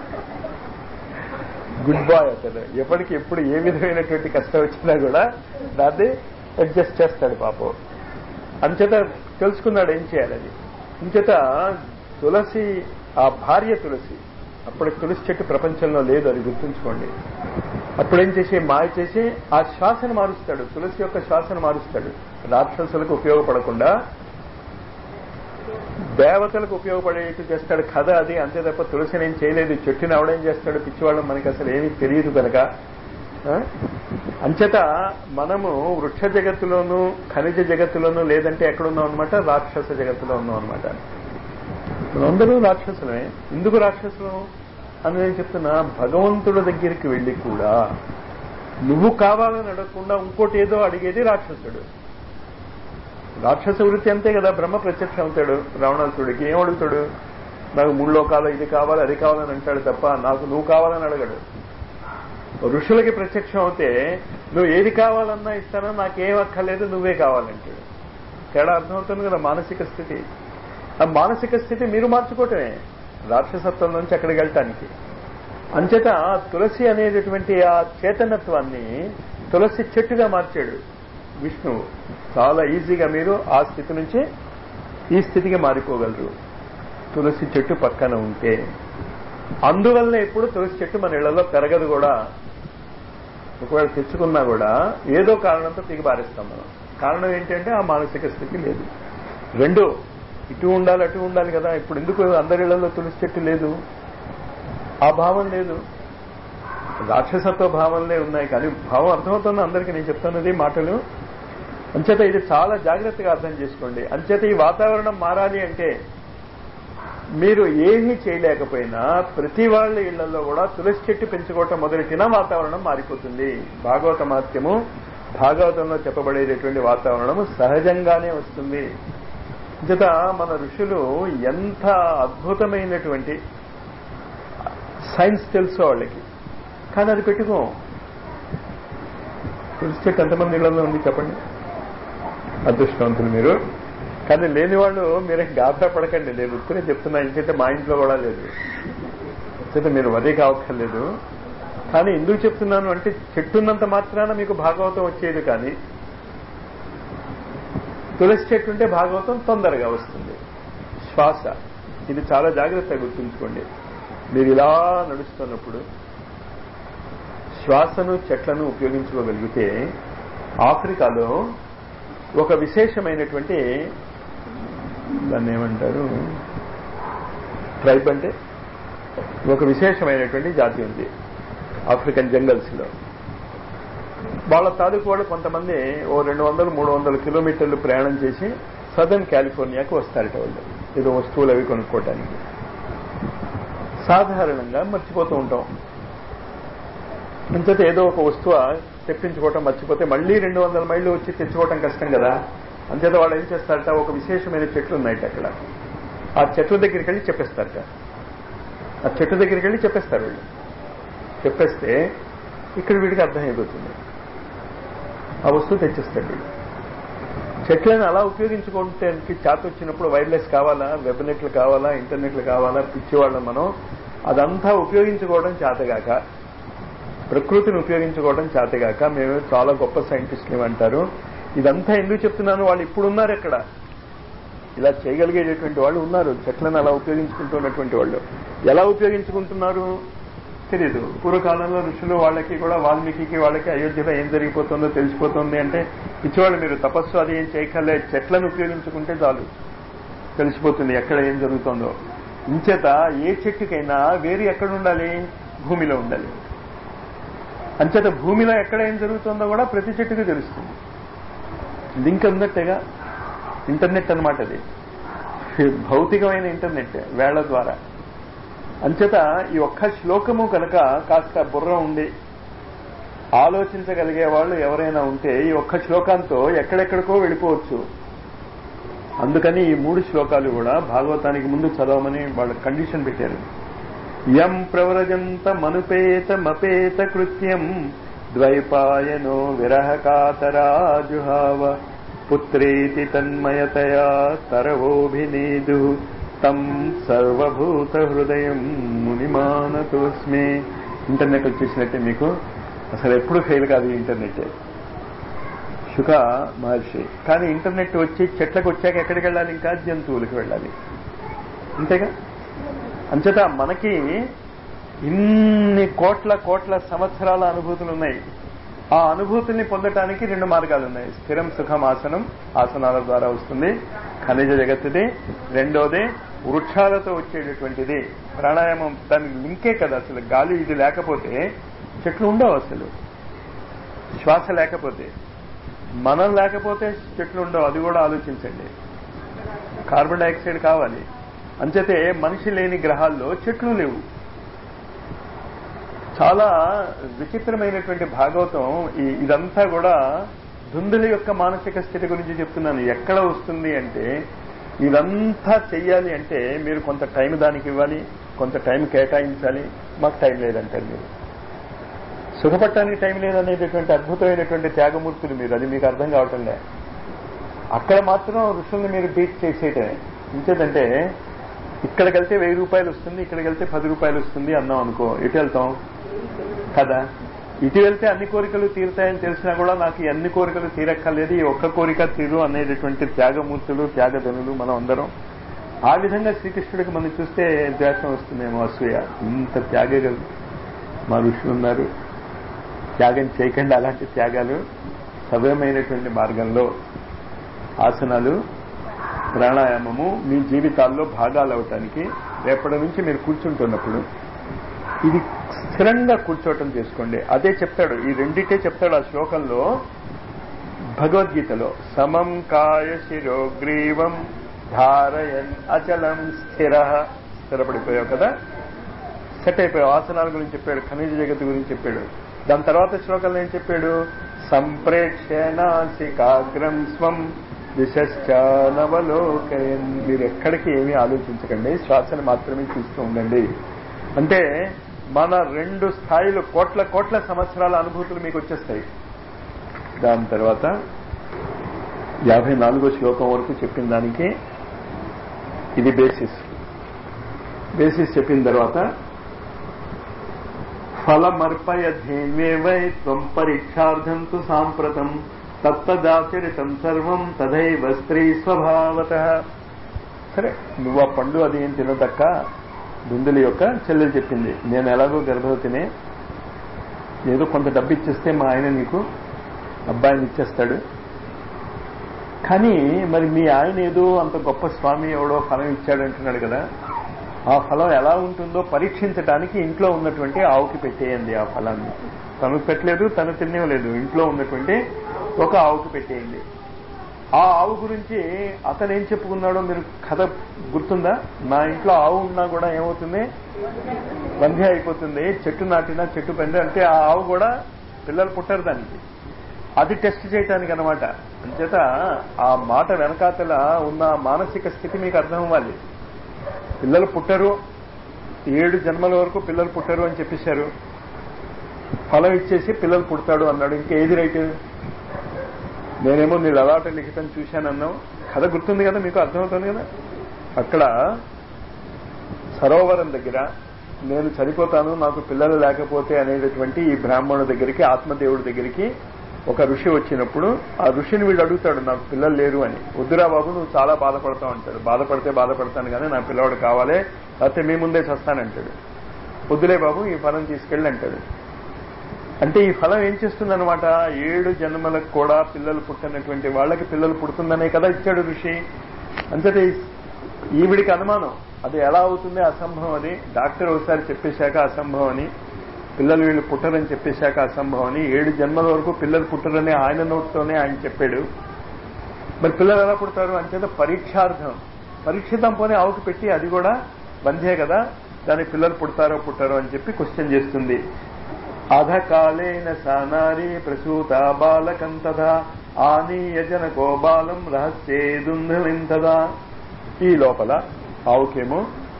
గుడ్ బాయ్ అతను. ఎప్పటికి ఎప్పుడు ఏ విధమైనటువంటి కష్టం వచ్చినా కూడా దాన్ని అడ్జస్ట్ చేస్తాడు పాపం. అంచేత తెలుసుకున్నాడు ఏం చేయాలని. అంచేత తులసి, ఆ భార్య తులసి, అప్పటికి తులసి చెట్టు ప్రపంచంలో లేదు, అది గుర్తుంచుకోండి. అప్పుడేం చేసి మాయ చేసి ఆ శ్వాసను మారుస్తాడు, తులసి యొక్క శ్వాసను మారుస్తాడు. రాక్షసులకు ఉపయోగపడకుండా దేవతలకు ఉపయోగపడేట్టు చేస్తాడు. కథ అది, అంతే తప్ప తులసిని ఏం చేయలేదు. చెట్టుని అవడేం చేస్తాడు పిచ్చివాళ్ళు, మనకి అసలు ఏమీ తెలియదు కనుక. అంచేత మనము వృక్ష జగత్తులోనూ ఖనిజ జగత్తులోనూ లేదంటే ఎక్కడున్నాం అనమాట? రాక్షస జగత్తులో ఉన్నాం అనమాట. అందరూ రాక్షసులే. ఎందుకు రాక్షసులు అని నేను చెప్తున్నా, భగవంతుడి దగ్గరికి వెళ్లి కూడా నువ్వు కావాలని అడగకుండా ఇంకోటి ఏదో అడిగేది రాక్షసుడు. రాక్షస వృత్తి అంతే కదా. బ్రహ్మ ప్రత్యక్షం అవుతాడు రావణాసుడికి. ఏం అడుగుతాడు? నాకు మూడు లోకాలు ఇది కావాలి అది కావాలని అంటాడు తప్ప నాకు నువ్వు కావాలని అడగడు. ఋషులకి ప్రత్యక్షం అవుతే నువ్వు ఏది కావాలన్నా ఇస్తానో, నాకేం అక్కర్లేదు నువ్వే కావాలంటాడు. తేడా అర్థమవుతుంది కదా మానసిక స్థితి. ఆ మానసిక స్థితి మీరు మార్చుకోవటమే రాక్షసత్వం నుంచి అక్కడికి వెళ్ళటానికి. అంచేత తులసి అనేటటువంటి ఆ చైతన్యత్వాన్ని తులసి చెట్టుగా మార్చాడు విష్ణువు. చాలా ఈజీగా మీరు ఆ స్థితి నుంచి ఈ స్థితికి మారిపోగలరు తులసి చెట్టు పక్కన ఉంటే. అందువల్ల ఎప్పుడు తులసి చెట్టు మన ఇళ్లలో పెరగదు కూడా. ఒకవేళ తెచ్చుకున్నా కూడా ఏదో కారణంతో తిరిగి పారేస్తాం మనం. కారణం ఏంటంటే ఆ మానసిక స్థితి లేదు. రెండు, ఇటు ఉండాలి అటు ఉండాలి కదా. ఇప్పుడు ఎందుకు అందరిళ్లలో తులసి చెట్టు లేదు? ఆ భావం లేదు. రాక్షసత్వ భావనలే ఉన్నాయి, కానీ భావం అర్థమవుతుంది అందరికీ. నేను చెప్తున్నది మాటలు. అంచేత ఇది చాలా జాగ్రత్తగా అర్థం చేసుకోండి. అంచేత ఈ వాతావరణం మారాలి అంటే మీరు ఏమీ చేయలేకపోయినా ప్రతి వాళ్ళ ఇళ్లలో కూడా తులసి చెట్టు పెంచుకోవటం మొదలెట్టినా వాతావరణం మారిపోతుంది. భాగవత మహత్యము, భాగవతంలో చెప్పబడేటటువంటి వాతావరణము సహజంగానే వస్తుంది. అంచేత మన ఋషులు ఎంత అద్భుతమైనటువంటి సైన్స్ తెలుసు వాళ్ళకి, కానీ అది పెట్టుకో. తులసి చెట్టు ఎంతమంది ఇళ్లలో ఉంది చెప్పండి? అదృష్టవంతులు మీరు. కానీ లేని వాళ్ళు మీరేం గాబరా పడకండి, నేను ఉత్తరే చెప్తున్నా. ఎందుకంటే మా ఇంట్లో కూడా లేదు, ఎందుకంటే మీరు వదే కావక్కర్లేదు. కానీ ఎందుకు చెప్తున్నాను అంటే చెట్టున్నంత మాత్రాన మీకు భాగవతం వచ్చేది, కానీ తులసి చెట్టు ఉంటే భాగవతం తొందరగా వస్తుంది. శ్వాస, ఇది చాలా జాగ్రత్తగా గుర్తుంచుకోండి. మీరు ఇలా నడుస్తున్నప్పుడు శ్వాసను చెట్లను ఉపయోగించుకోగలిగితే ఆఫ్రికాలో ఒక విశేషమైనటువంటి, దాన్ని ఏమంటారు, ట్రైబ్ అంటే ఒక విశేషమైనటువంటి జాతి ఉంది ఆఫ్రికన్ జంగల్స్ లో. వాళ్ళ తాలూకు వాళ్ళు కొంతమంది ఓ రెండు వందలు మూడు వందల కిలోమీటర్లు ప్రయాణం చేసి సదర్న్ కాలిఫోర్నియాకు వస్తారట వాళ్ళు, ఏదో వస్తువులు అవి కొనుక్కోవటానికి. సాధారణంగా మర్చిపోతూ ఉంటాం, అంచేత ఏదో ఒక వస్తువు తెప్పించుకోవటం మర్చిపోతే మళ్లీ రెండు వందల మైళ్ళు వచ్చి తెచ్చుకోవటం కష్టం కదా. అంచేత వాళ్ళు ఏం చేస్తారట, ఒక విశేషమైన చెట్లు ఉన్నాయట అక్కడ, ఆ చెట్ల దగ్గరికి వెళ్ళి చెప్పేస్తారట. ఆ చెట్టు దగ్గరికి వెళ్ళి చెప్పేస్తారు వీళ్ళు. చెప్పేస్తే ఇక్కడ వీడికి అర్థమైపోతుంది, ఆ వస్తువు తెచ్చిస్తాడు వీడు. చెట్లను అలా ఉపయోగించుకోవటానికి చేత వచ్చినప్పుడు వైర్లెస్ కావాలా, వెబ్ నెట్లు కావాలా, ఇంటర్నెట్లు కావాలా, పిచ్చివాళ్ళం మనం. అదంతా ఉపయోగించుకోవడం చేతగాక, ప్రకృతిని ఉపయోగించుకోవడం చేతగాక మేము చాలా గొప్ప సైంటిస్టులు అంటారు. ఇదంతా ఎందుకు చెప్తున్నాను, వాళ్ళు ఇప్పుడు ఉన్నారు ఎక్కడ, ఇలా చేయగలిగేటటువంటి వాళ్ళు ఉన్నారు. చెట్లను అలా ఉపయోగించుకుంటున్నటువంటి వాళ్ళు ఎలా ఉపయోగించుకుంటున్నారు తెలీదు. పూర్వకాలంలో ఋషులు వాళ్ళకి కూడా, వాల్మీకి వాళ్ళకి అయోధ్యలో ఏం జరిగిపోతుందో తెలిసిపోతుంది అంటే పిచ్చివాళ్ళు మీరు తపస్సు అది ఏం చేయకలే, చెట్లను ఉపయోగించుకుంటే చాలు తెలిసిపోతుంది ఎక్కడ ఏం జరుగుతుందో. ఇంచేత ఏ చెట్టుకైనా వేరు ఎక్కడ ఉండాలి, భూమిలో ఉండాలి. అంచేత భూమిలో ఎక్కడ ఏం జరుగుతుందో కూడా ప్రతి చెట్టుకు తెలుస్తుంది. లింక్ ఉన్నట్టేగా ఇంటర్నెట్ అనమాట, అది భౌతికమైన ఇంటర్నెట్ వేళ్ల ద్వారా. అంచేత ఈ ఒక్క శ్లోకము కనుక కాస్త బుర్ర ఉండి ఆలోచించగలిగే వాళ్ళు ఎవరైనా ఉంటే ఈ ఒక్క శ్లోకంతో ఎక్కడెక్కడికో వెళ్ళిపోవచ్చు. అందుకని ఈ మూడు శ్లోకాలు కూడా భాగవతానికి ముందు చదవమని వాళ్ళ కండిషన్ పెట్టారు. యం ప్రవ్రజంత మనుపేత మపేత కృత్యం ద్వైపాయనో విరహ కాతరాజుహావ పుత్రేతి తన్మయతయా తరవోభినేదు తం సర్వభూత హృదయం మునిమానతోస్మే. ఇంటర్నెట్ వచ్చేసినట్టే మీకు, అసలు ఎప్పుడు ఫెయిల్ కాదు ఇంటర్నెట్. శుక మహర్షి. కానీ ఇంటర్నెట్ వచ్చి చెట్లకు వచ్చాక ఎక్కడికి వెళ్ళాలి, ఇంకా జంతువులకు వెళ్ళాలి, అంతేగా. అంచేత మనకి ఇన్ని కోట్ల కోట్ల సంవత్సరాల అనుభూతులు ఉన్నాయి. ఆ అనుభూతుల్ని పొందటానికి రెండు మార్గాలు ఉన్నాయి. స్థిరం సుఖం ఆసనం, ఆసనాల ద్వారా వస్తుంది, ఖనిజ జగత్తుది. రెండోది వృక్షాలతో వచ్చేటటువంటిది ప్రాణాయామం. దానికి లింకే కదా అసలు. గాలి ఇది లేకపోతే చెట్లు ఉండవు, అసలు శ్వాస లేకపోతే, మనం లేకపోతే చెట్లు ఉండవు. అది కూడా ఆలోచించండి. కార్బన్ డైఆక్సైడ్ కావాలి. అంచేతే మనిషి లేని గ్రహాల్లో చెట్లు లేవు. చాలా విచిత్రమైనటువంటి భాగవతం. ఇదంతా కూడా దుందుల యొక్క మానసిక స్థితి గురించి చెప్తున్నాను. ఎక్కడ వస్తుంది అంటే ఇదంతా చెయ్యాలి అంటే మీరు కొంత టైం దానికి ఇవ్వాలి, కొంత టైం కేటాయించాలి. మాకు టైం లేదంటారు మీరు. సుఖపడటానికి టైం లేదనేటటువంటి అద్భుతమైనటువంటి త్యాగమూర్తులు మీరు. అది మీకు అర్థం కావటం లే. అక్కడ మాత్రం ఋషుల్ని మీరు బీట్ చేసేయటమే. ఇంకేదంటే ఇక్కడికి వెళ్తే వెయ్యి రూపాయలు వస్తుంది, ఇక్కడికి వెళ్తే పది రూపాయలు వస్తుంది అన్నాం అనుకో, ఎటు వెళ్తాం కదా. ఇటు వెళ్తే అన్ని కోరికలు తీరుతాయని తెలిసినా కూడా నాకు ఈ అన్ని కోరికలు తీరక్కర్లేదు, ఈ ఒక్క కోరిక తీరు అనేటటువంటి త్యాగమూర్తులు, త్యాగధనులు మనం అందరం. ఆ విధంగా శ్రీకృష్ణుడికి మనం చూస్తే ద్వేషం వస్తుందేమో, అసూయ. ఇంత త్యాగ మా ఋషులు ఉన్నారు, త్యాగం చేయకండి. అలాంటి త్యాగాలు సవ్యమైనటువంటి మార్గంలో ఆసనాలు, ప్రాణాయామము మీ జీవితాల్లో భాగాలు అవటానికి రేపటి నుంచి మీరు కూర్చుంటున్నప్పుడు ఇది స్థిరంగా కూర్చోవటం చేసుకోండి. అదే చెప్తాడు, ఈ రెండిటే చెప్తాడు ఆ శ్లోకంలో భగవద్గీతలో. సమం కాయ శిరోగ్రీవం ధారయన్ అచలం స్థిర. స్థిరపడిపోయావు కదా, సెట్ అయిపోయావు. ఆసనాల గురించి చెప్పాడు, ఖనిజ జగత్తు గురించి చెప్పాడు. దాని తర్వాత శ్లోకంలో ఏం చెప్పాడు, సంప్రేక్ష్య నాసికాగ్రం స్వం దిశశ్చానవలోకయన్. మీరు ఎక్కడికి ఏమీ ఆలోచించకండి, శ్వాసను మాత్రమే చూస్తూ ఉండండి. అంటే మన రెండు స్థాయిలు, కోట్ల కోట్ల సంవత్సరాల అనుభూతులు మీకు వచ్చేస్తాయి. దాని తర్వాత యాభై నాలుగో శ్లోకం వరకు చెప్పిన దానికి ఇది బేసిస్. బేసిస్ చెప్పిన తర్వాత ఫలమర్పయధేన్వే త్వం పరీక్షార్థం తు సాంప్రతం తత్తదాచరితం సర్వం తథైవ స్త్రీ స్వభావతః. సరే, నువ్వు ఆ పండు అది ఏం తినదక్క, దుందులి యొక్క చెల్లెలు చెప్పింది, నేను ఎలాగో గర్భవతినే, ఏదో కొంత డబ్బు ఇచ్చేస్తే మా ఆయన నీకు అబ్బాయిని ఇచ్చేస్తాడు, కానీ మరి మీ ఆయన ఏదో అంత గొప్ప స్వామి ఎవడో ఫలం ఇచ్చాడంటున్నాడు కదా, ఆ ఫలం ఎలా ఉంటుందో పరీక్షించడానికి ఇంట్లో ఉన్నటువంటి ఆవుకి పెట్టేయండి ఆ ఫలాన్ని. తను పెట్టలేదు, తను తినేయలేదు, ఇంట్లో ఉన్నటువంటి ఒక ఆవుకి పెట్టేయండి. ఆ ఆవు గురించి అతను ఏం చెప్పుకున్నాడో మీరు కథ గుర్తుందా? నా ఇంట్లో ఆవు ఉన్నా కూడా ఏమవుతుంది, బంధ్య అయిపోతుంది, చెట్టు నాటినా చెట్టు పెండి అంటే ఆ ఆవు కూడా పిల్లలు పుట్టారు దానికి. అది టెస్ట్ చేయటానికి అనమాట. అంచేత ఆ మాట వెనకాతల ఉన్న మానసిక స్థితి మీకు అర్థం అవ్వాలి. పిల్లలు పుట్టరు, ఏడు జన్మల వరకు పిల్లలు పుట్టరు అని చెప్పేశారు, ఫలం ఇచ్చేసి పిల్లలు పుడతాడు అన్నాడు. ఇంకా ఏది రైట్? నేనేమో నీ లలాట లిఖితం చూశానన్నావు, కథ గుర్తుంది కదా, మీకు అర్థమవుతుంది కదా. అక్కడ సరోవరం దగ్గర నేను చనిపోతాను నాకు పిల్లలు లేకపోతే అనేటటువంటి ఈ బ్రాహ్మణుడి దగ్గరికి, ఆత్మదేవుడి దగ్గరికి ఒక ఋషి వచ్చినప్పుడు ఆ ఋషిని వీడు అడుగుతాడు, నాకు పిల్లలు లేరు అని. వద్దురా బాబు, నువ్వు చాలా బాధపడతావు అంటాడు. బాధపడితే బాధపడతాను కానీ నా పిల్లవాడు కావాలి, లేకపోతే మీ ముందే చస్తానంటాడు. వద్దులే బాబు, ఈ ఫలం తీసుకెళ్ళి అంటాడు. అంటే ఈ ఫలం ఏం చేస్తుందనమాట, ఏడు జన్మలకు కూడా పిల్లలు పుట్టినటువంటి వాళ్ళకి పిల్లలు పుడుతుందనే కదా ఇచ్చాడు ఋషి. అంతటే ఈవిడికి అనుమానం, అది ఎలా అవుతుంది, అసంభవం అని. డాక్టర్ ఒకసారి చెప్పేశాక అసంభవం అని, పిల్లలు వీళ్ళు పుట్టరని చెప్పేశాక అసంభవం అని, ఏడు జన్మల వరకు పిల్లలు పుట్టరని ఆయన నోట్తోనే ఆయన చెప్పాడు. మరి పిల్లలు ఎలా పుడతారు అంచేత పరీక్షార్థం, పరీక్షితం పోనీ ఆవుకి పెట్టి, అది కూడా బంధే కదా, దాని పిల్లలు పుడతారో పుట్టారో అని చెప్పి క్వశ్చన్ చేస్తుంది. అధకాలేన సానారి ప్రసూత బాలకం తథా ఆనీయ జనకో బాలం రహస్యేదుంధలింతదా. ఈ లోపల ఆవుకేమో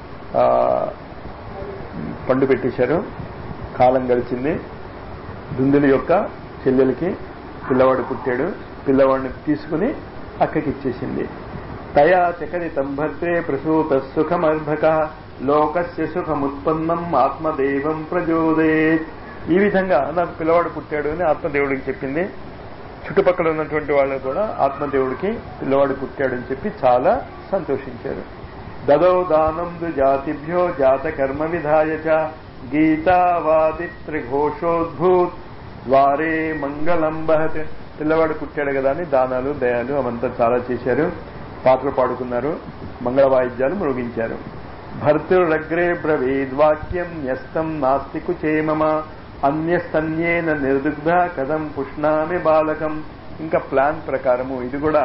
పండు పెట్టేశారు, కాలం గడిచింది. దుందులి యొక్క చెల్లెలకి పిల్లవాడు పుట్టాడు, పిల్లవాడిని తీసుకుని అక్కకి ఇచ్చేసింది. తయా చకరితం భర్తే ప్రసూత సుఖమర్భక లోకస్య సుఖముత్పన్నం ఆత్మదేవం ప్రచోదయేత్. ఈ విధంగా నాకు పిల్లవాడు పుట్టాడు అని ఆత్మదేవుడికి చెప్పింది. చుట్టుపక్కల ఉన్నటువంటి వాళ్ళు కూడా ఆత్మదేవుడికి పిల్లవాడు పుట్టాడని చెప్పి చాలా సంతోషించారు. దదౌ దానం జాతిభ్యో జాత కర్మ విధాయ చ గీతావాది త్రిఘోషోద్భూత్ ద్వారే మంగళం బహత్. పిల్లవాడు పుట్టాడు కదా అని దానాలు దయాలు అవంతా చాలా చేశారు, పాటలు పాడుకున్నారు, మంగళ వాయిద్యాలు మృగించారు. భర్తృరగ్రే బ్రవీద్వాక్యం న్యస్తం నాస్తి కుచే మమ అన్యస్తన్యేన నిర్దుగ్ధ కథం పుష్ణామి బాలకం. ఇంకా ప్లాన్ ప్రకారము ఇది కూడా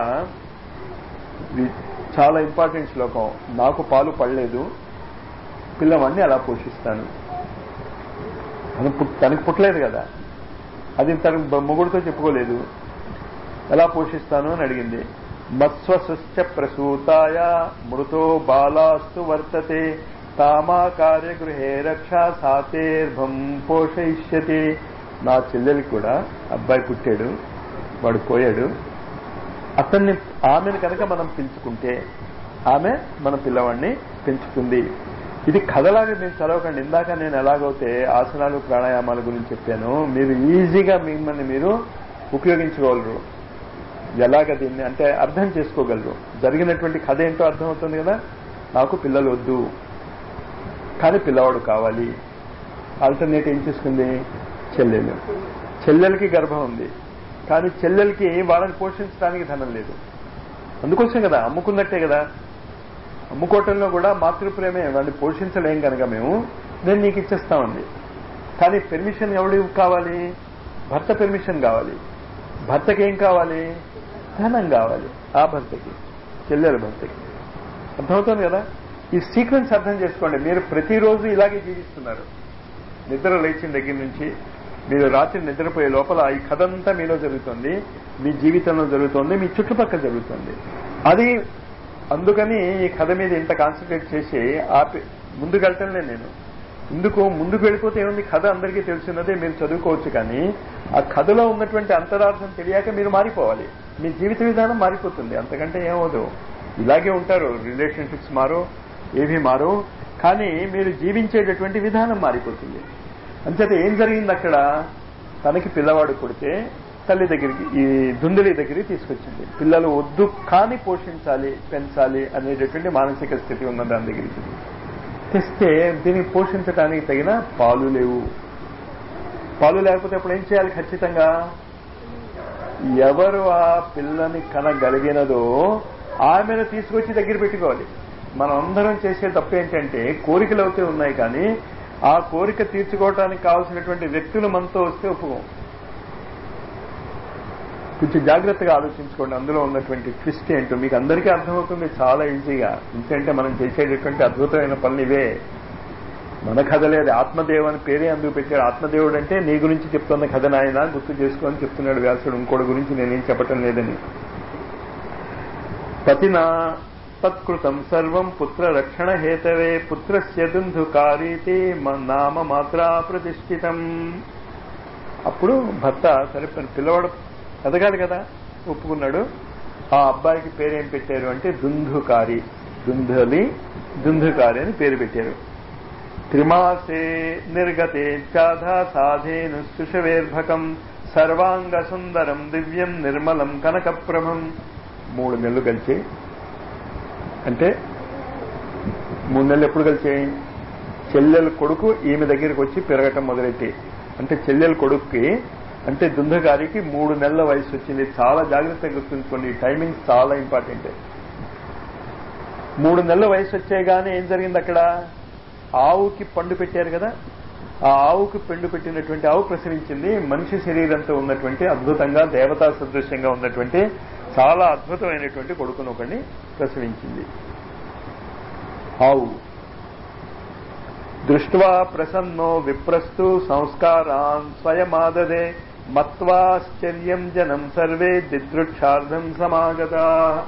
చాలా ఇంపార్టెంట్ శ్లోకం. నాకు పాలు పడలేదు, పిల్లవాడిని అలా పోషిస్తాను. తనకు పుట్టలేదు కదా, అది తనకు మొగుడితో చెప్పుకోలేదు, ఎలా పోషిస్తాను అని అడిగింది. మత్స్వసుశ్చ ప్రసూతాయ మృతో బాలాస్తు వర్తతే తామా కార్యగృహే రక్షా సాతేర్భం పోషయిష్యతి. నా చెల్లెలికి కూడా అబ్బాయి పుట్టాడు, వాడు పోయాడు, అతన్ని ఆమెను కనుక మనం పెంచుకుంటే ఆమె మన పిల్లవాడిని పెంచుతుంది. ఇది కథలాగా మీరు చదవకండి. ఇందాక నేను ఎలాగైతే ఆసనాలు ప్రాణాయామాల గురించి చెప్పాను, మీరు ఈజీగా మిమ్మల్ని మీరు ఉపయోగించుకోగలరు. ఎలాగ దీన్ని అంటే అర్థం చేసుకోగలరు. జరిగినటువంటి కథ ఏంటో అర్థమవుతుంది కదా. నాకు పిల్లలు వద్దు కానీ పిల్లవాడు కావాలి. ఆల్టర్నేట్ ఏం చేసుకుంది, చెల్లెలు. చెల్లెలకి గర్భం ఉంది కానీ చెల్లెలకి వాళ్ళని పోషించడానికి ధనం లేదు. అందుకోసం కదా అమ్ముకున్నట్టే కదా. అమ్ముకోవటంలో కూడా మాతృప్రేమే, వాడిని పోషించలేం కనుక మేము నేను నీకు ఇచ్చేస్తామండి. కానీ పెర్మిషన్ ఎవడి కావాలి, భర్త పెర్మిషన్ కావాలి. భర్తకి ఏం కావాలి, ధనం కావాలి. ఆ భర్తకి, చెల్లెల భర్తకి. అర్థమవుతుంది కదా. ఈ సీక్వెన్స్ అర్థం చేసుకోండి. మీరు ప్రతిరోజు ఇలాగే జీవిస్తున్నారు. నిద్ర లేచిన దగ్గర నుంచి మీరు రాత్రి నిద్రపోయే లోపల ఈ కథ అంతా మీలో జరుగుతుంది, మీ జీవితంలో జరుగుతుంది, మీ చుట్టుపక్కల జరుగుతుంది. అది అందుకని ఈ కథ మీద ఇంత కాన్సన్ట్రేట్ చేసి ఆపి ముందుకు వెళ్తానులే నేను. ఇందుకు ముందుకు వెళ్ళిపోతే ఏముంది, కథ అందరికీ తెలిసినదే, మీరు చదువుకోవచ్చు. కానీ ఆ కథలో ఉన్నటువంటి అంతరార్థం తెలియక మీరు మారిపోవాలి, మీ జీవిత విధానం మారిపోతుంది, అంతకంటే ఏమవదు. ఇలాగే ఉంటారు, రిలేషన్షిప్స్ మారో ఏవి మారో, కానీ మీరు జీవించేటటువంటి విధానం మారిపోతుంది. అంచేత ఏం జరిగింది అక్కడ, తనకి పిల్లవాడు పుడితే తల్లి దగ్గరికి, ఈ దుందులి దగ్గరికి తీసుకొచ్చింది. పిల్లలు వద్దు కానీ పోషించాలి పెంచాలి అనేటటువంటి మానసిక స్థితి ఉన్న దాని దగ్గరికి తెస్తే దీన్ని పోషించడానికి తగిన పాలు లేవు. పాలు లేకపోతే అప్పుడు ఏం చేయాలి, ఖచ్చితంగా ఎవరు ఆ పిల్లని కనగలిగినదో ఆమెను తీసుకొచ్చి దగ్గర పెట్టుకోవాలి. మనం అందరం చేసే తప్పు ఏంటంటే కోరికలు అయితే ఉన్నాయి కానీ ఆ కోరిక తీర్చుకోవడానికి కావాల్సినటువంటి వ్యక్తులు మనతో వస్తే ఒప్పుకోం. కొంచెం జాగ్రత్తగా ఆలోచించుకోండి, అందులో ఉన్నటువంటి ట్విస్ట్ ఏంటో మీకు అందరికీ అర్థమవుతుంది చాలా ఈజీగా. ఎందుకంటే మనం చేసేటటువంటి అద్భుతమైన పనులు ఇవే. మన కథ లేదు, ఆత్మదేవ్ అని పేరే అందుకు పెట్టాడు. ఆత్మదేవుడు అంటే నీ గురించి చెప్తున్న కథ నాయన గుర్తు చేసుకొని చెప్తున్నాడు వ్యాసుడు, ఇంకోటి గురించి నేనేం చెప్పటం లేదని. పతినా తత్కృతం సర్వం పుత్ర రక్షణ హేతవే పుత్రస్య దుందుకారీతి నామ మాత్ర ప్రతిష్ఠితం. అప్పుడు భర్త సరే పిల్లవాడు ఎదగాలి కదా, ఒప్పుకున్నాడు. ఆ అబ్బాయికి పేరేం పెట్టారు అంటే దుందుకారి, దుంధలి దుందుకారి అని పేరు పెట్టారు. త్రిమాసే నిర్గతే చాధా సాధేను సుషవేర్భకం సర్వాంగ సుందరం దివ్యం నిర్మలం కనకప్రభం. మూడు నెలలు కలిసి, అంటే మూడు నెలలు ఎప్పుడు కలిసాయి, చెల్లెలు కొడుకు ఈమె దగ్గరికి వచ్చి పెరగటం మొదలెట్టి, అంటే చెల్లెలు కొడుక్కి అంటే దుందుగారికి మూడు నెలల వయసు వచ్చింది. చాలా జాగ్రత్తగా గుర్తుంచుకోండి, టైమింగ్ చాలా ఇంపార్టెంట్. మూడు నెలల వయసు వచ్చేగానే ఏం జరిగింది అక్కడ, ఆవుకి పండు పెట్టారు కదా, ఆ ఆవుకు పెండు పెట్టినటువంటి ఆవు ప్రసవించింది. మనిషి శరీరంతో ఉన్నటువంటి అద్భుతంగా దేవతా సదృశ్యంగా ఉన్నటువంటి చాలా అద్భుతమైనటువంటి కొడుకును ఒకడిని ప్రసవించింది ఆవు. దృష్ట్వా ప్రసన్నో విప్రస్తు సంస్కారాన్ స్వయమాదదే మత్వాశ్చర్యం జనం సర్వే దిదృక్షార్థం సమాగతా.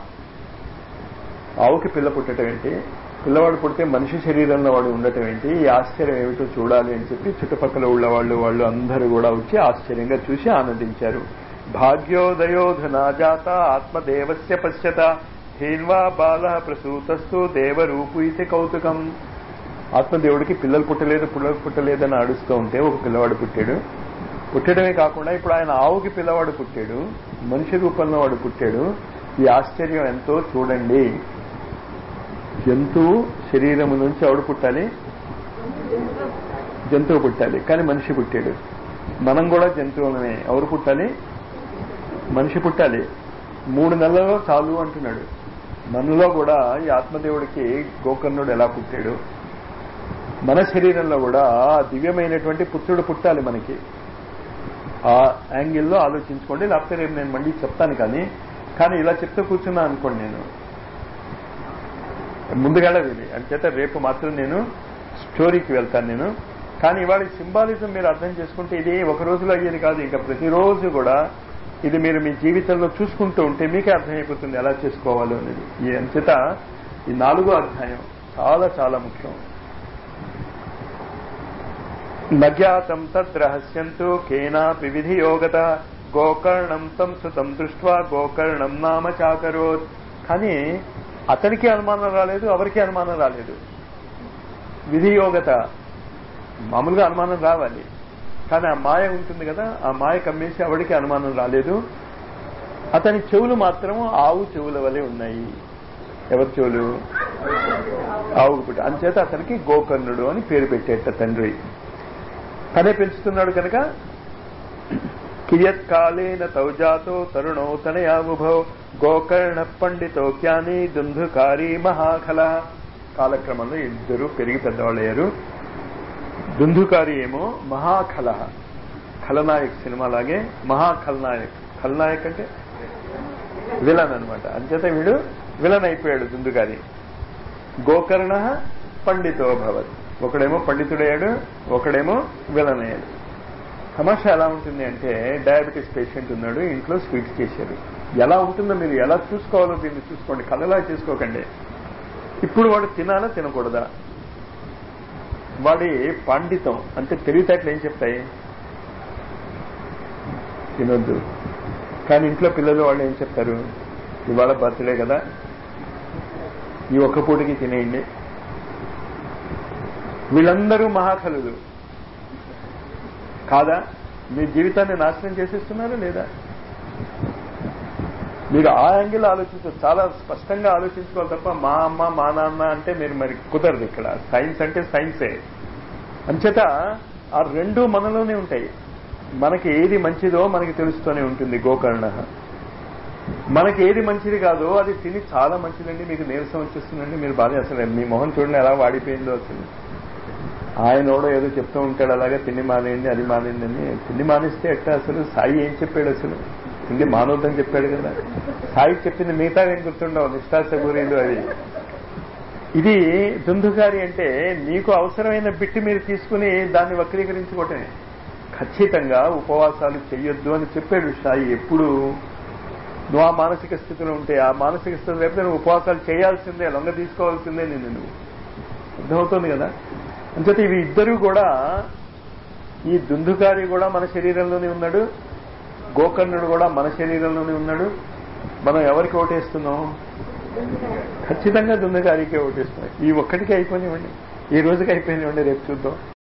ఆవుకి పిల్ల పుట్టడం ఏంటి, పిల్లవాడు పుడితే మనిషి శరీరంలో వాడు ఉండటం ఏంటి, ఈ ఆశ్చర్యం ఏమిటో చూడాలి అని చెప్పి చుట్టుపక్కల ఉన్న వాళ్ళు వాళ్ళు అందరూ కూడా వచ్చి ఆశ్చర్యంగా చూసి ఆనందించారు. భాగ్యోదయోధనా జాత ఆత్మదేవస్య పశ్యత హేన్వా బాల ప్రసూతస్తు దేవరూపు ఇది కౌతుకం. ఆత్మదేవుడికి పిల్లలు పుట్టలేదు పిల్లలు పుట్టలేదని ఆడుస్తూ ఉంటే ఒక పిల్లవాడు పుట్టాడు. పుట్టడమే కాకుండా ఇప్పుడు ఆయన ఆవుకి పిల్లవాడు పుట్టాడు, మనిషి రూపంలో వాడు పుట్టాడు. ఈ ఆశ్చర్యం ఎంతో చూడండి. జంతువు శరీరము నుంచి ఆవిడ పుట్టాలి, జంతువు పుట్టాలి, కానీ మనిషి పుట్టాడు. మనం కూడా జంతువులనే, ఎవరు పుట్టాలి, మనిషి పుట్టాలి. మూడు నెలల్లో చాలు అంటున్నాడు. మనలో కూడా ఈ ఆత్మదేవుడికి గోకర్ణుడు ఎలా పుట్టాడు, మన శరీరంలో కూడా దివ్యమైనటువంటి పుత్రుడు పుట్టాలి మనకి. ఆ యాంగిల్లో ఆలోచించుకోండి, లేకపోతే రేపు నేను మళ్ళీ చెప్తాను. కానీ కానీ ఇలా చెప్తూ కూర్చున్నా అనుకోండి, నేను ముందుగానే ఇది అంచేత రేపు మాత్రం నేను స్టోరీకి వెళ్తాను నేను. కానీ ఇవాళ సింబాలిజం మీరు అర్థం చేసుకుంటే ఇది ఒక రోజులో అయ్యేది కాదు, ఇంకా ప్రతిరోజు కూడా ఇది మీరు మీ జీవితంలో చూసుకుంటూ ఉంటే మీకే అర్థమైపోతుంది ఎలా చేసుకోవాలో అనేది. ఈ అంచేత ఈ నాలుగో అధ్యాయం చాలా చాలా ముఖ్యం. నజ్ఞాతం తద్రహస్యంతు కేనాపి విధియోగత గోకర్ణం తం సుతం దృష్ట్వా గోకర్ణం నామ చాకరోత్. కానీ అతనికి అనుమానం రాలేదు, ఎవరికి అనుమానం రాలేదు. విధియోగత, మామూలుగా అనుమానం రావాలి, కానీ ఆ మాయ ఉంటుంది కదా, ఆ మాయ కమ్మేసి ఎవరికి అనుమానం రాలేదు. అతని చెవులు మాత్రం ఆవు చెవుల వలె ఉన్నాయి. ఎవరి చెవులు, ఆవుకు పుట్టి. అంచేత అతనికి గోకర్ణుడు అని పేరు పెట్టేట తండ్రి. తనే పెంచుతున్నాడు కనుక కియత్కాలేన తౌజాతో తరుణో తనయావుభౌ గోకర్ణ పండితో జ్ఞాని దుందుకారి మహాఖల. కాలక్రమంలో ఇద్దరు పెరిగి పెద్దవాళ్ళయ్యారు. దుందుకారి ఏమో మహాఖల, ఖలనాయక్ సినిమా లాగే మహాఖల్నాయక్. ఖల్నాయక్ అంటే విలన్ అనమాట. అంచేత వీడు విలన్ అయిపోయాడు దుందుకారి. గోకర్ణ పండితో భవత్, ఒకడేమో పండితుడయ్యాడు, ఒకడేమో విలన్ అయ్యాడు. సమస్య ఎలా ఉంటుంది అంటే డయాబెటీస్ పేషెంట్ ఉన్నాడు, ఇంట్లో స్వీట్స్ చేశారు. ఎలా ఉంటుందో మీరు ఎలా చూసుకోవాలో దీన్ని చూసుకోండి, కళ్ళలా చేసుకోకండి. ఇప్పుడు వాడు తినాలా తినకూడదా, వాడి పాండితం అంటే తెలివితేటలు ఏం చెప్తాయి, తినొద్దు. కానీ ఇంట్లో పిల్లలు వాళ్ళు ఏం చెప్తారు, ఇవాళ బర్త్డే కదా ఈ ఒక్క పూటకి తినేయండి. వీళ్ళందరూ మహాకలులు కాదా? మీ జీవితాన్ని నాశనం చేసేస్తున్నారు లేదా? మీరు ఆ యాంగిల్ ఆలోచించు, చాలా స్పష్టంగా ఆలోచించుకోవాలి తప్ప మా అమ్మ మా నాన్న అంటే మీరు మరి కుదరదు. ఇక్కడ సైన్స్ అంటే సైన్సే. అంచేత ఆ రెండు మనలోనే ఉంటాయి. మనకి ఏది మంచిదో మనకి తెలుస్తూనే ఉంటుంది. గోకర్ణ మనకి ఏది మంచిది కాదో అది తిని చాలా మంచిదండి, మీకు నీరసం వచ్చేస్తుందండి, మీరు బాగా అసలు మీ మొహం చూడండి ఎలా వాడిపోయిందో. అసలు ఆయనోడో ఏదో చెప్తూ ఉంటాడు అలాగే తిండి మానేయండి అది మానేయండి అని. తిండి మానేస్తే ఎట్టా? అసలు సాయి ఏం చెప్పాడు? అసలు తిండి మానవద్దని చెప్పాడు కదా. సాయి చెప్పింది మిగతా ఏం గుర్తుండవు, నిష్ఠాసగూరీలు అది. ఇది దుందుకారి అంటే మీకు అవసరమైన బిట్టి మీరు తీసుకుని దాన్ని వక్రీకరించుకోవటమే. ఖచ్చితంగా ఉపవాసాలు చెయ్యొద్దు అని చెప్పాడు సాయి. ఎప్పుడు నువ్వు ఆ మానసిక స్థితిలో ఉంటే, ఆ మానసిక స్థితి లేకపోతే నువ్వు ఉపవాసాలు చేయాల్సిందే, లొంగ తీసుకోవాల్సిందే నిన్ను నువ్వు. అర్థమవుతుంది కదా? అంచేత ఇవి ఇద్దరు కూడా, ఈ దుందుకారి కూడా మన శరీరంలోనే ఉన్నాడు, గోకర్ణుడు కూడా మన శరీరంలోనే ఉన్నాడు. మనం ఎవరికి ఓటేస్తున్నాం? ఖచ్చితంగా దుందుకారికే ఓటేస్తున్నాం. ఈ ఒక్కటికి అయిపోయినివ్వండి, ఈ రోజుకి అయిపోయినివ్వండి, రేపు చూద్దాం.